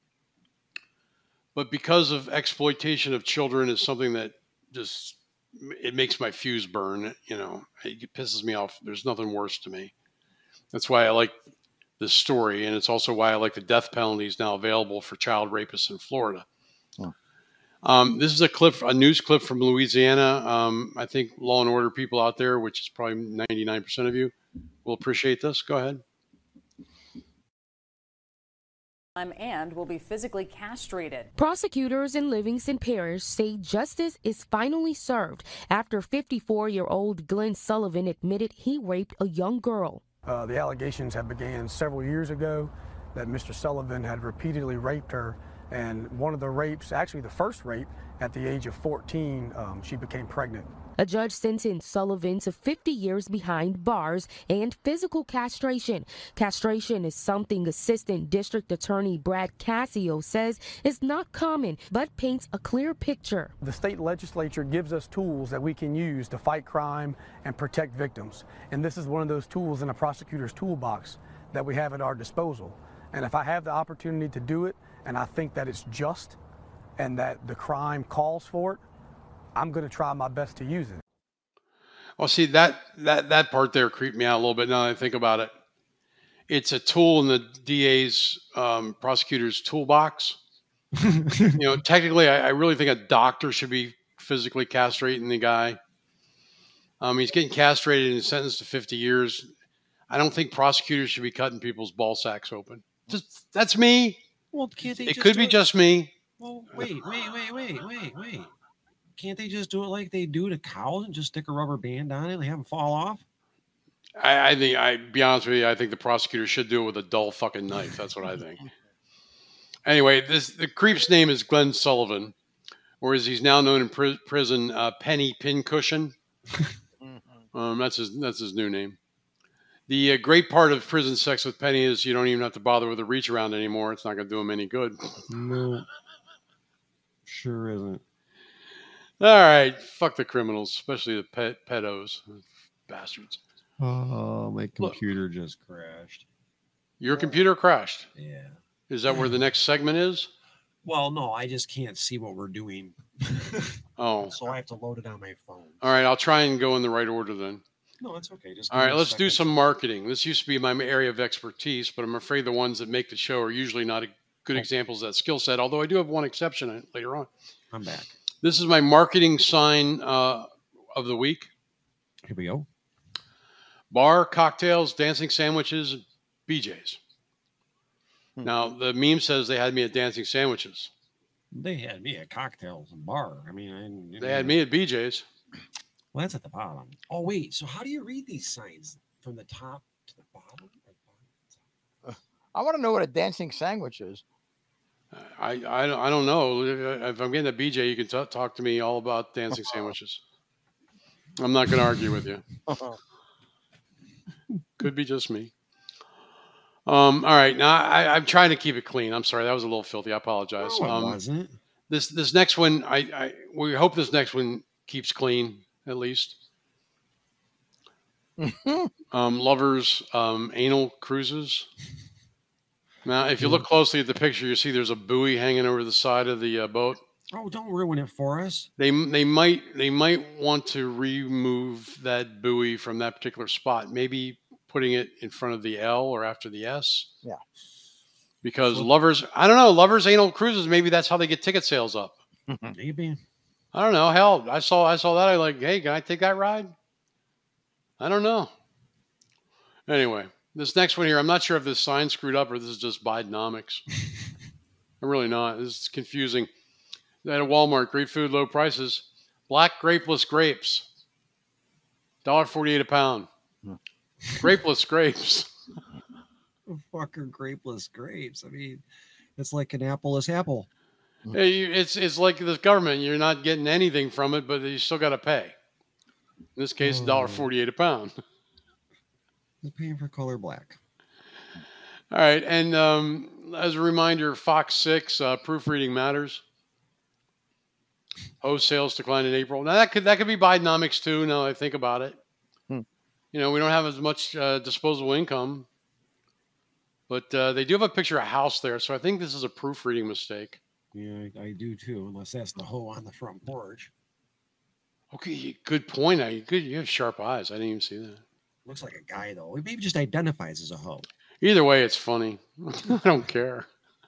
but because of exploitation of children is something that just it makes my fuse burn. You know, it pisses me off. There's nothing worse to me. That's why I like this story, and it's also why I like the death penalties now available for child rapists in Florida. Um, this is a clip, a news clip from Louisiana. Um, I think Law and Order people out there, which is probably ninety-nine percent of you, will appreciate this. Go ahead. And will be physically castrated. Prosecutors in Livingston Parish say justice is finally served after fifty-four-year-old Glenn Sullivan admitted he raped a young girl. Uh, the allegations have began several years ago that Mister Sullivan had repeatedly raped her, and one of the rapes, actually the first rape, at the age of fourteen, um, she became pregnant. A judge sentenced Sullivan to fifty years behind bars and physical castration. Castration is something Assistant District Attorney Brad Cassio says is not common, but paints a clear picture. The state legislature gives us tools that we can use to fight crime and protect victims. And this is one of those tools in a prosecutor's toolbox that we have at our disposal. And if I have the opportunity to do it, and I think that it's just and that the crime calls for it, I'm going to try my best to use it. Well, see, that, that, that part there creeped me out a little bit now that I think about it. It's a tool in the D A's um, prosecutor's toolbox. You know, technically, I, I really think a doctor should be physically castrating the guy. Um, he's getting castrated and sentenced to fifty years. I don't think prosecutors should be cutting people's ball sacks open. Just, that's me. Well, can't they It just could do be it- just me. Well, wait, wait, wait, wait, wait, wait. Can't they just do it like they do to cows and just stick a rubber band on it and have them fall off? I, I think, I be honest with you, I think the prosecutor should do it with a dull fucking knife. That's what I think. Anyway, this the creep's name is Glenn Sullivan, or as he's now known in pri- prison, uh, Penny Pincushion. um, that's his that's his new name. The uh, great part of prison sex with Penny is you don't even have to bother with a reach around anymore. It's not going to do him any good. No, sure isn't. All right, fuck the criminals, especially the pet pedos, bastards. Oh, my computer just crashed. Your computer crashed. Yeah. Is that where the next segment is? Well, no, I just can't see what we're doing. Oh. So I have to load it on my phone. All right, I'll try and go in the right order then. No, it's okay. Just All give right, me a let's do second. some marketing. This used to be my area of expertise, but I'm afraid the ones that make the show are usually not a good examples of that skill set, although I do have one exception later on. I'm back. This is my marketing sign uh, of the week. Here we go. Bar, cocktails, dancing sandwiches, B J's. Hmm. Now, the meme says they had me at dancing sandwiches. They had me at cocktails and bar. I mean, I, you They know, had me at B J's. Well, that's at the bottom. Oh, wait. So how do you read these signs? From the top to the bottom? I want to know what a dancing sandwich is. I, I, I don't know. If I'm getting a B J, you can t- talk to me all about dancing sandwiches. I'm not going to argue with you. Could be just me. Um. All right. Now I, I'm trying to keep it clean. I'm sorry. That was a little filthy. I apologize. No, it um, wasn't. This this next one, I, I we hope this next one keeps clean at least. um, lovers um, anal cruises. Now, if you look closely at the picture, you see there's a buoy hanging over the side of the uh, boat. Oh, don't ruin it for us. They they might they might want to remove that buoy from that particular spot. Maybe putting it in front of the L or after the S. Yeah. Because lovers, I don't know, lovers anal cruises. Maybe that's how they get ticket sales up. Maybe. I don't know. Hell, I saw I saw that. I like, hey, can I take that ride? I don't know. Anyway, this next one here, I'm not sure if this sign screwed up or this is just Bidenomics. I'm really not. This is confusing. At a Walmart, great food, low prices. Black grapeless grapes, one dollar forty-eight a pound. Grapeless grapes. Fucker grapeless grapes. I mean, it's like an appleless apple. Hey, you- It's it's like the government. You're not getting anything from it, but you still got to pay. In this case, one dollar forty-eight a pound. He's paying for color black. All right, and um, as a reminder, Fox six uh, proofreading matters. Hose sales declined in April. Now that could that could be Bidenomics too. Now that I think about it, Hmm. you know, we don't have as much uh, disposable income, but uh, they do have a picture of a house there, so I think this is a proofreading mistake. Yeah, I, I do too, unless that's the hoe on the front porch. Okay, good point. I good. You have sharp eyes. I didn't even see that. Looks like a guy though. Maybe just identifies as a hoe. Either way, it's funny. I don't care.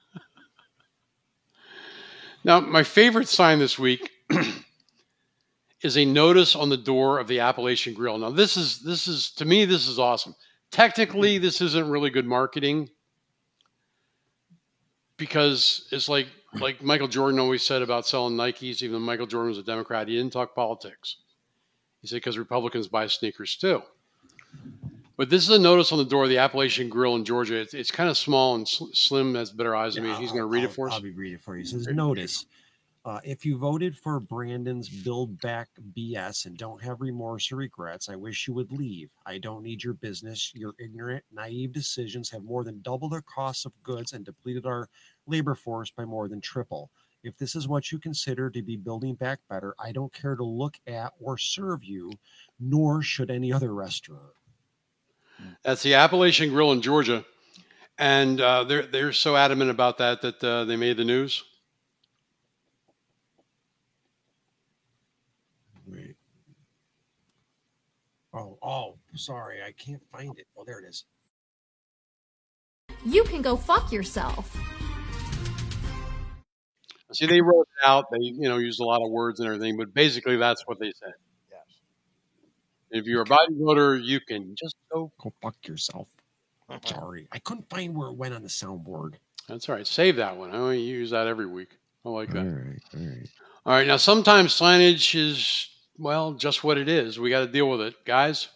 Now, my favorite sign this week is a notice on the door of the Appalachian Grill. Now, this is this is to me, this is awesome. Technically, this isn't really good marketing because it's like like Michael Jordan always said about selling Nikes. Even though Michael Jordan was a Democrat, he didn't talk politics. He said because Republicans buy sneakers too. But this is a notice on the door of the Appalachian Grill in Georgia. It's, it's kind of small and sl- Slim has better eyes than me. He's going to read I'll, it for us. I'll be reading it for you. It says, notice, uh, if you voted for Brandon's Build Back B S and don't have remorse or regrets, I wish you would leave. I don't need your business. Your ignorant, naive decisions have more than doubled the cost of goods and depleted our labor force by more than triple. If this is what you consider to be building back better, I don't care to look at or serve you, nor should any other restaurant. That's the Appalachian Grill in Georgia. And uh, they're, they're so adamant about that that uh, they made the news. Wait. Oh, oh, sorry. I can't find it. Oh, there it is. You can go fuck yourself. See, they wrote it out. They, you know, used a lot of words and everything, but basically that's what they said. Yes. If you're a Biden voter, you can just go. Go fuck yourself. I'm sorry. I couldn't find where it went on the soundboard. That's all right. Save that one. I only use that every week. I like that. All right. All right. All right. Now, sometimes signage is, well, just what it is. We got to deal with it. Guys,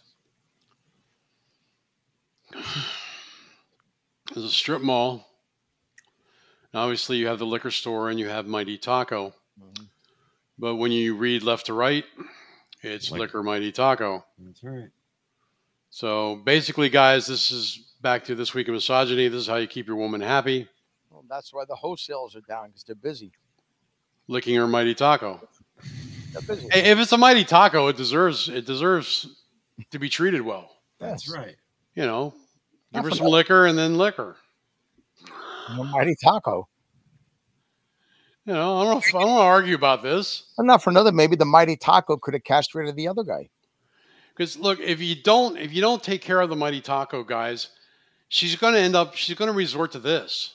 there's a strip mall. Obviously, you have the liquor store and you have Mighty Taco. Mm-hmm. But when you read left to right, it's Like- Liquor Mighty Taco. That's right. So basically, guys, this is back to This Week of Misogyny. This is how you keep your woman happy. Well, that's why the wholesales are down because they're busy. Licking her Mighty Taco. They're busy. Hey, if it's a Mighty Taco, it deserves it deserves to be treated well. That's right. You know, Not give her for some nothing. liquor and then liquor. The Mighty Taco. You know, I don't, I don't want to argue about this. And not for another, maybe the Mighty Taco could have castrated the other guy. Because look, if you don't, if you don't take care of the Mighty Taco, guys, she's going to end up. She's going to resort to this.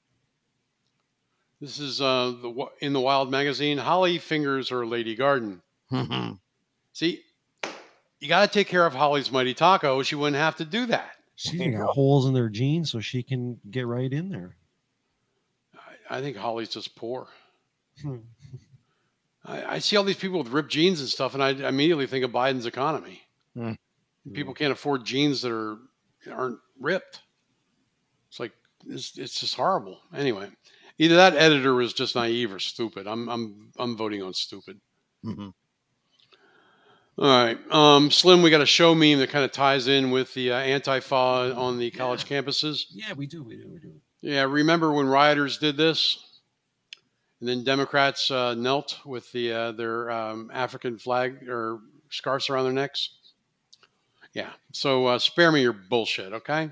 This is uh, the in the Wild magazine. Holly fingers her Lady Garden. See, you got to take care of Holly's Mighty Taco. She wouldn't have to do that. She's got holes in their jeans so she can get right in there. I, I think Holly's just poor. I, I see all these people with ripped jeans and stuff, and I immediately think of Biden's economy. Mm. People can't afford jeans that are aren't ripped. It's like it's, it's just horrible. Anyway, either that editor was just naive or stupid. I'm I'm I'm voting on stupid. Mm-hmm. All right, um, Slim. We got a show meme that kind of ties in with the uh, Antifa on the college yeah. campuses. Yeah, we do. We do. We do. Yeah, remember when rioters did this? And then Democrats uh, knelt with the uh, their um, African flag or scarves around their necks. Yeah. So uh, spare me your bullshit, okay?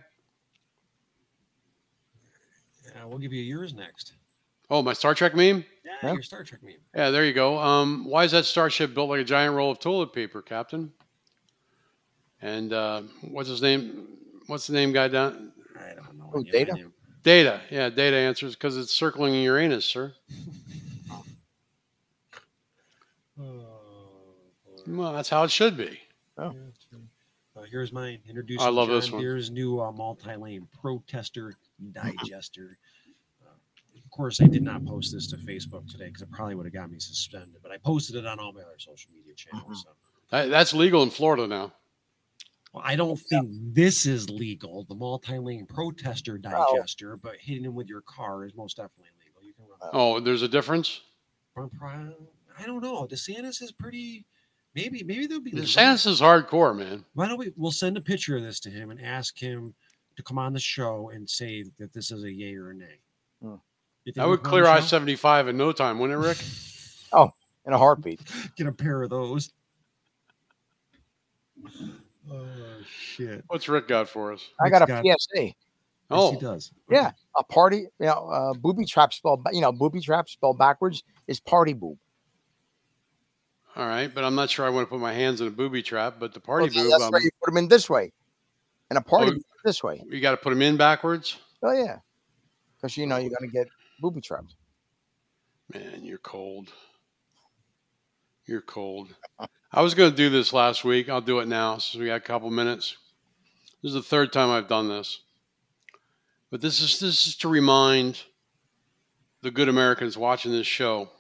Yeah, we'll give you yours next. Oh, my Star Trek meme? Yeah, Yeah. your Star Trek meme. Yeah, there you go. Um, why is that starship built like a giant roll of toilet paper, Captain? And uh, what's his name? What's the name guy down? I don't know. Oh, Yeah, Data? I do. Data. Yeah, Data answers because it's circling Uranus, sir. Well, that's how it should be. Oh. Uh, here's mine. Introducing I love John this one. Deere's new uh, multi-lane protester digester. Uh, of course, I did not post this to Facebook today because it probably would have got me suspended, but I posted it on all my other social media channels. So. That, that's legal in Florida now. Well, I don't think this is legal, the multi-lane protester digester, but hitting it with your car is most definitely legal. You can run. Oh, there's a difference? I don't know. DeSantis is pretty. Maybe, maybe there'll be. DeSantis is hardcore, man. Why don't we? We'll send a picture of this to him and ask him to come on the show and say that this is a yay or a nay. Hmm. You think That he'll would come on clear the I show? seventy-five in no time, wouldn't it, Rick? Oh, in a heartbeat. Get a pair of those. Oh shit! What's Rick got for us? I got a got- P S A. Oh, Yes, he does. Yeah, a party. You know, uh, booby trap spelled. ba- You know, booby trap spelled backwards is party boob. all right, but I'm not sure I want to put my hands in a booby trap. But the party Well, boob, that's um, why you put them in this way, and a party Oh. boob this way. you got to put them in backwards. Oh yeah, because you know you're gonna get booby trapped. Man, you're cold. You're cold. I was going to do this last week. I'll do it now since we got a couple minutes. This is the third time I've done this. But this is this is to remind the good Americans watching this show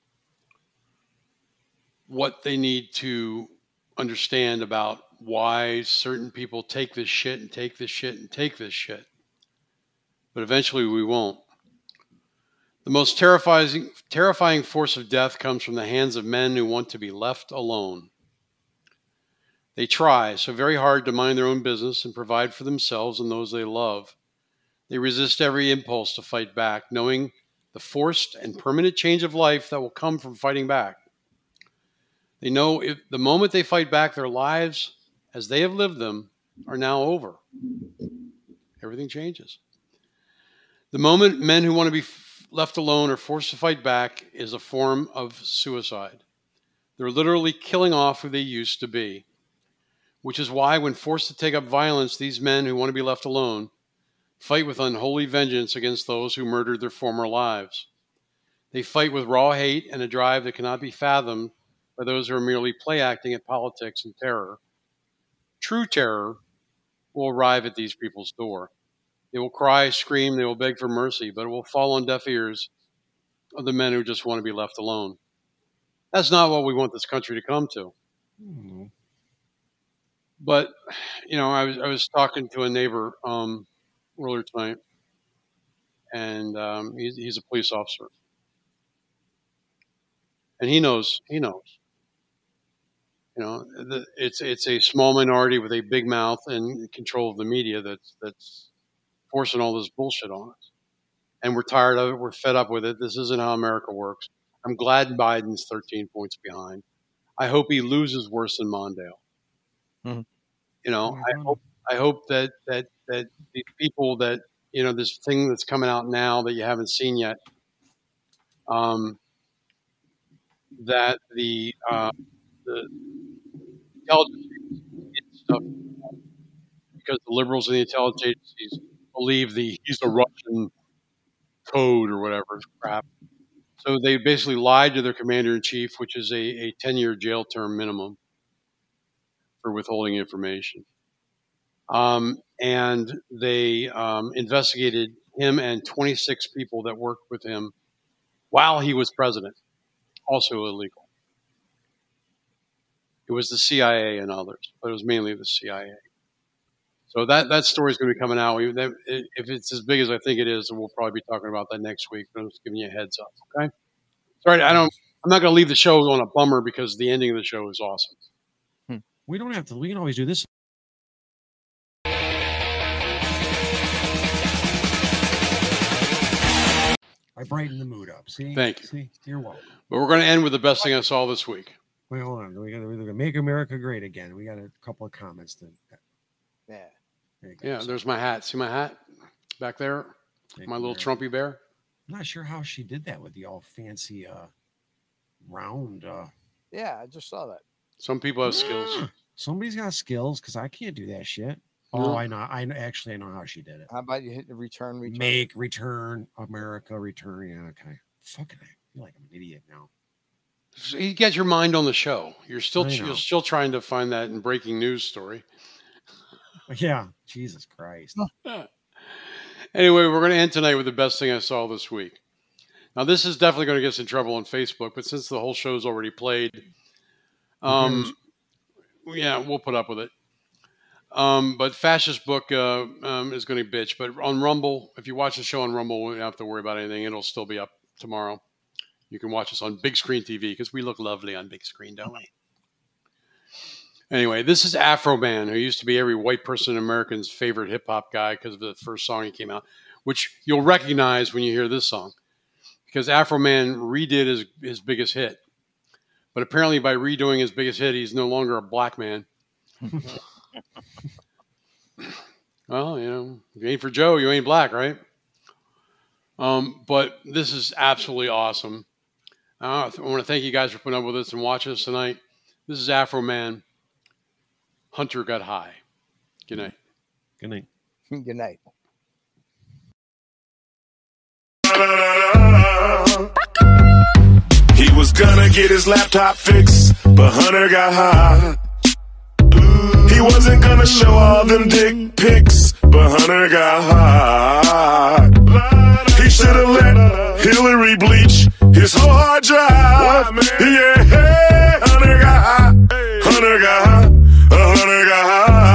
what they need to understand about why certain people take this shit and take this shit and take this shit. But eventually we won't. The most terrifying, terrifying force of death comes from the hands of men who want to be left alone. They try so very hard to mind their own business and provide for themselves and those they love. They resist every impulse to fight back, knowing the forced and permanent change of life that will come from fighting back. They know if the moment they fight back, their lives, as they have lived them, are now over. Everything changes. The moment men who want to be left alone or forced to fight back is a form of suicide. They're literally killing off who they used to be, which is why when forced to take up violence, these men who want to be left alone fight with unholy vengeance against those who murdered their former lives. They fight with raw hate and a drive that cannot be fathomed by those who are merely play acting at politics and terror. True terror will arrive at these people's door. They will cry, scream, they will beg for mercy, but it will fall on deaf ears of the men who just want to be left alone. That's not what we want this country to come to. Hmm. But, you know, I was I was talking to a neighbor um, earlier tonight, and um, he's, he's a police officer. And he knows, he knows. You know, the, it's it's a small minority with a big mouth and control of the media that's that's forcing all this bullshit on us. And we're tired of it. We're fed up with it. This isn't how America works. I'm glad Biden's thirteen points behind. I hope he loses worse than Mondale. Mm-hmm. You know, I hope I hope that that that the people that, you know, this thing that's coming out now that you haven't seen yet, um, that the, uh, the intelligence agencies stuff because the liberals and the intelligence agencies believe the he's a Russian code or whatever crap. So they basically lied to their commander in chief, which is a, a ten-year jail term minimum for withholding information. Um, and they um, investigated him and twenty-six people that worked with him while he was president, also illegal. It was the C I A and others, but it was mainly the C I A. So that, that story is going to be coming out. We, that, if it's as big as I think it is, we'll probably be talking about that next week. But I'm just giving you a heads up, okay? Sorry, I don't. I'm not going to leave the show on a bummer because the ending of the show is awesome. Hmm. We don't have to. We can always do this. I brighten the mood up. See? Thank you. See? You're welcome. But we're going to end with the best thing I saw this week. Wait, hold on. We got to make America great again. We got a couple of comments to. Yeah. Yeah, there's my hat. See my hat back there? Make my little America. Trumpy bear? I'm not sure how she did that with the all fancy uh, round. Uh... Yeah, I just saw that. Some people have skills. Somebody's got skills because I can't do that shit. No. Oh, I know. I know, actually I know how she did it. How about you hit the return, return? Make return America return. Yeah, okay. Fucking, I feel like I'm an idiot now. You get your mind on the show. You're still I know. you're still trying to find that in breaking news story. Yeah, Jesus Christ. Anyway, we're going to end tonight with the best thing I saw this week. Now, this is definitely going to get us in trouble on Facebook, but since the whole show's already played, um, yeah, we'll put up with it. Um, but Fascist Book uh, um, is going to bitch. But on Rumble, if you watch the show on Rumble, we don't have to worry about anything. It'll still be up tomorrow. You can watch us on big screen T V because we look lovely on big screen, don't we? Anyway, this is Afro Man, who used to be every white person in American's favorite hip-hop guy because of the first song he came out, which you'll recognize when you hear this song, because Afro Man redid his, his biggest hit. But apparently by redoing his biggest hit, he's no longer a black man. Well, you know, if you ain't for Joe, you ain't black, right? Um, but this is absolutely awesome. Uh, I want to thank you guys for putting up with us and watching us tonight. This is Afro Man. Hunter got high. Good night. Good night. Good night. He was gonna get his laptop fixed, but Hunter got high. He wasn't gonna show all them dick pics, but Hunter got high. He should've let Hillary bleach his whole hard drive. Yeah, Hunter got high. Hunter got high. Hunter got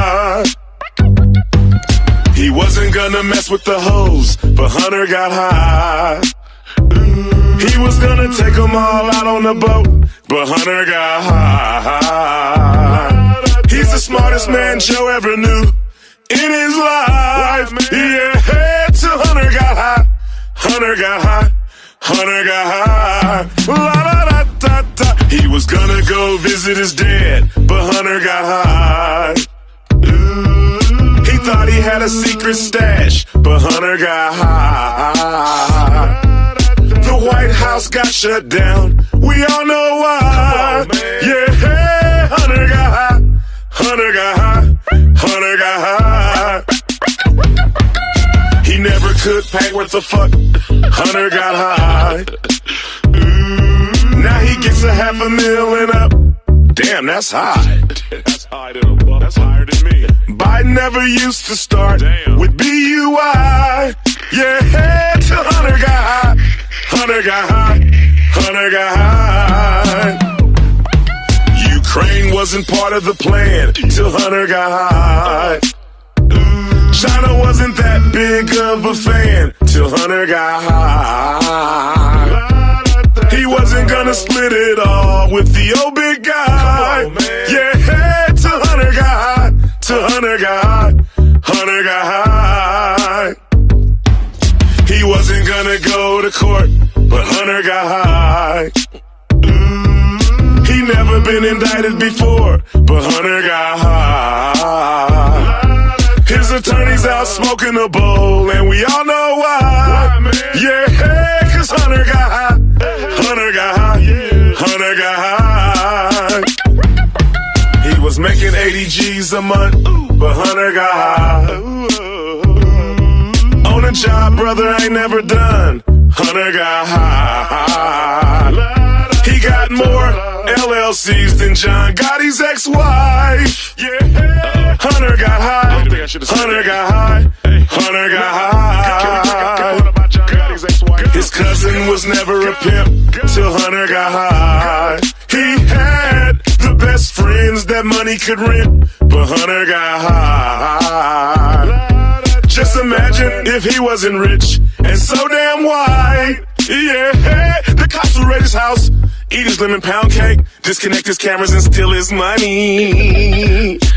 high. He wasn't gonna mess with the hoes, but Hunter got high. He was gonna take them all out on the boat, but Hunter got high. He's the smartest man Joe ever knew in his life. Yeah, till Hunter got high. Hunter got high. Hunter got high. La da da da da. He was gonna go visit his dad, but Hunter got high. He thought he had a secret stash, but Hunter got high. The White House got shut down. We all know why. Yeah, Hunter got high. Hunter got high. Hunter got high. He never could pack worth a fuck. Hunter got high. Now he gets a half a mil and up. Damn, that's high. That's high to a buck. That's higher than me. Biden never used to start Damn. with B U I. Yeah, till Hunter got high. Hunter got high. Hunter got high. Ukraine wasn't part of the plan till Hunter got high. China wasn't that big of a fan till Hunter got high. He wasn't gonna split it all with the old big guy. On, yeah, till Hunter got high. Till Hunter got high. Hunter got high. He wasn't gonna go to court, but Hunter got high. He never been indicted before, but Hunter got high. His attorney's out smoking a bowl, and we all know why. Yeah, cause Hunter got high. making eighty G's a month, but Hunter got high. On a job brother ain't never done, Hunter got high. He got more L L Cs than John Gotti's ex-wife. Yeah, Hunter got high. Hunter got high. Hunter got high. His cousin was never a pimp till Hunter got high. He had the best friends that money could rent, but Hunter got high. Just imagine if he wasn't rich and so damn white. Yeah, the cops will raid his house, eat his lemon pound cake, disconnect his cameras and steal his money.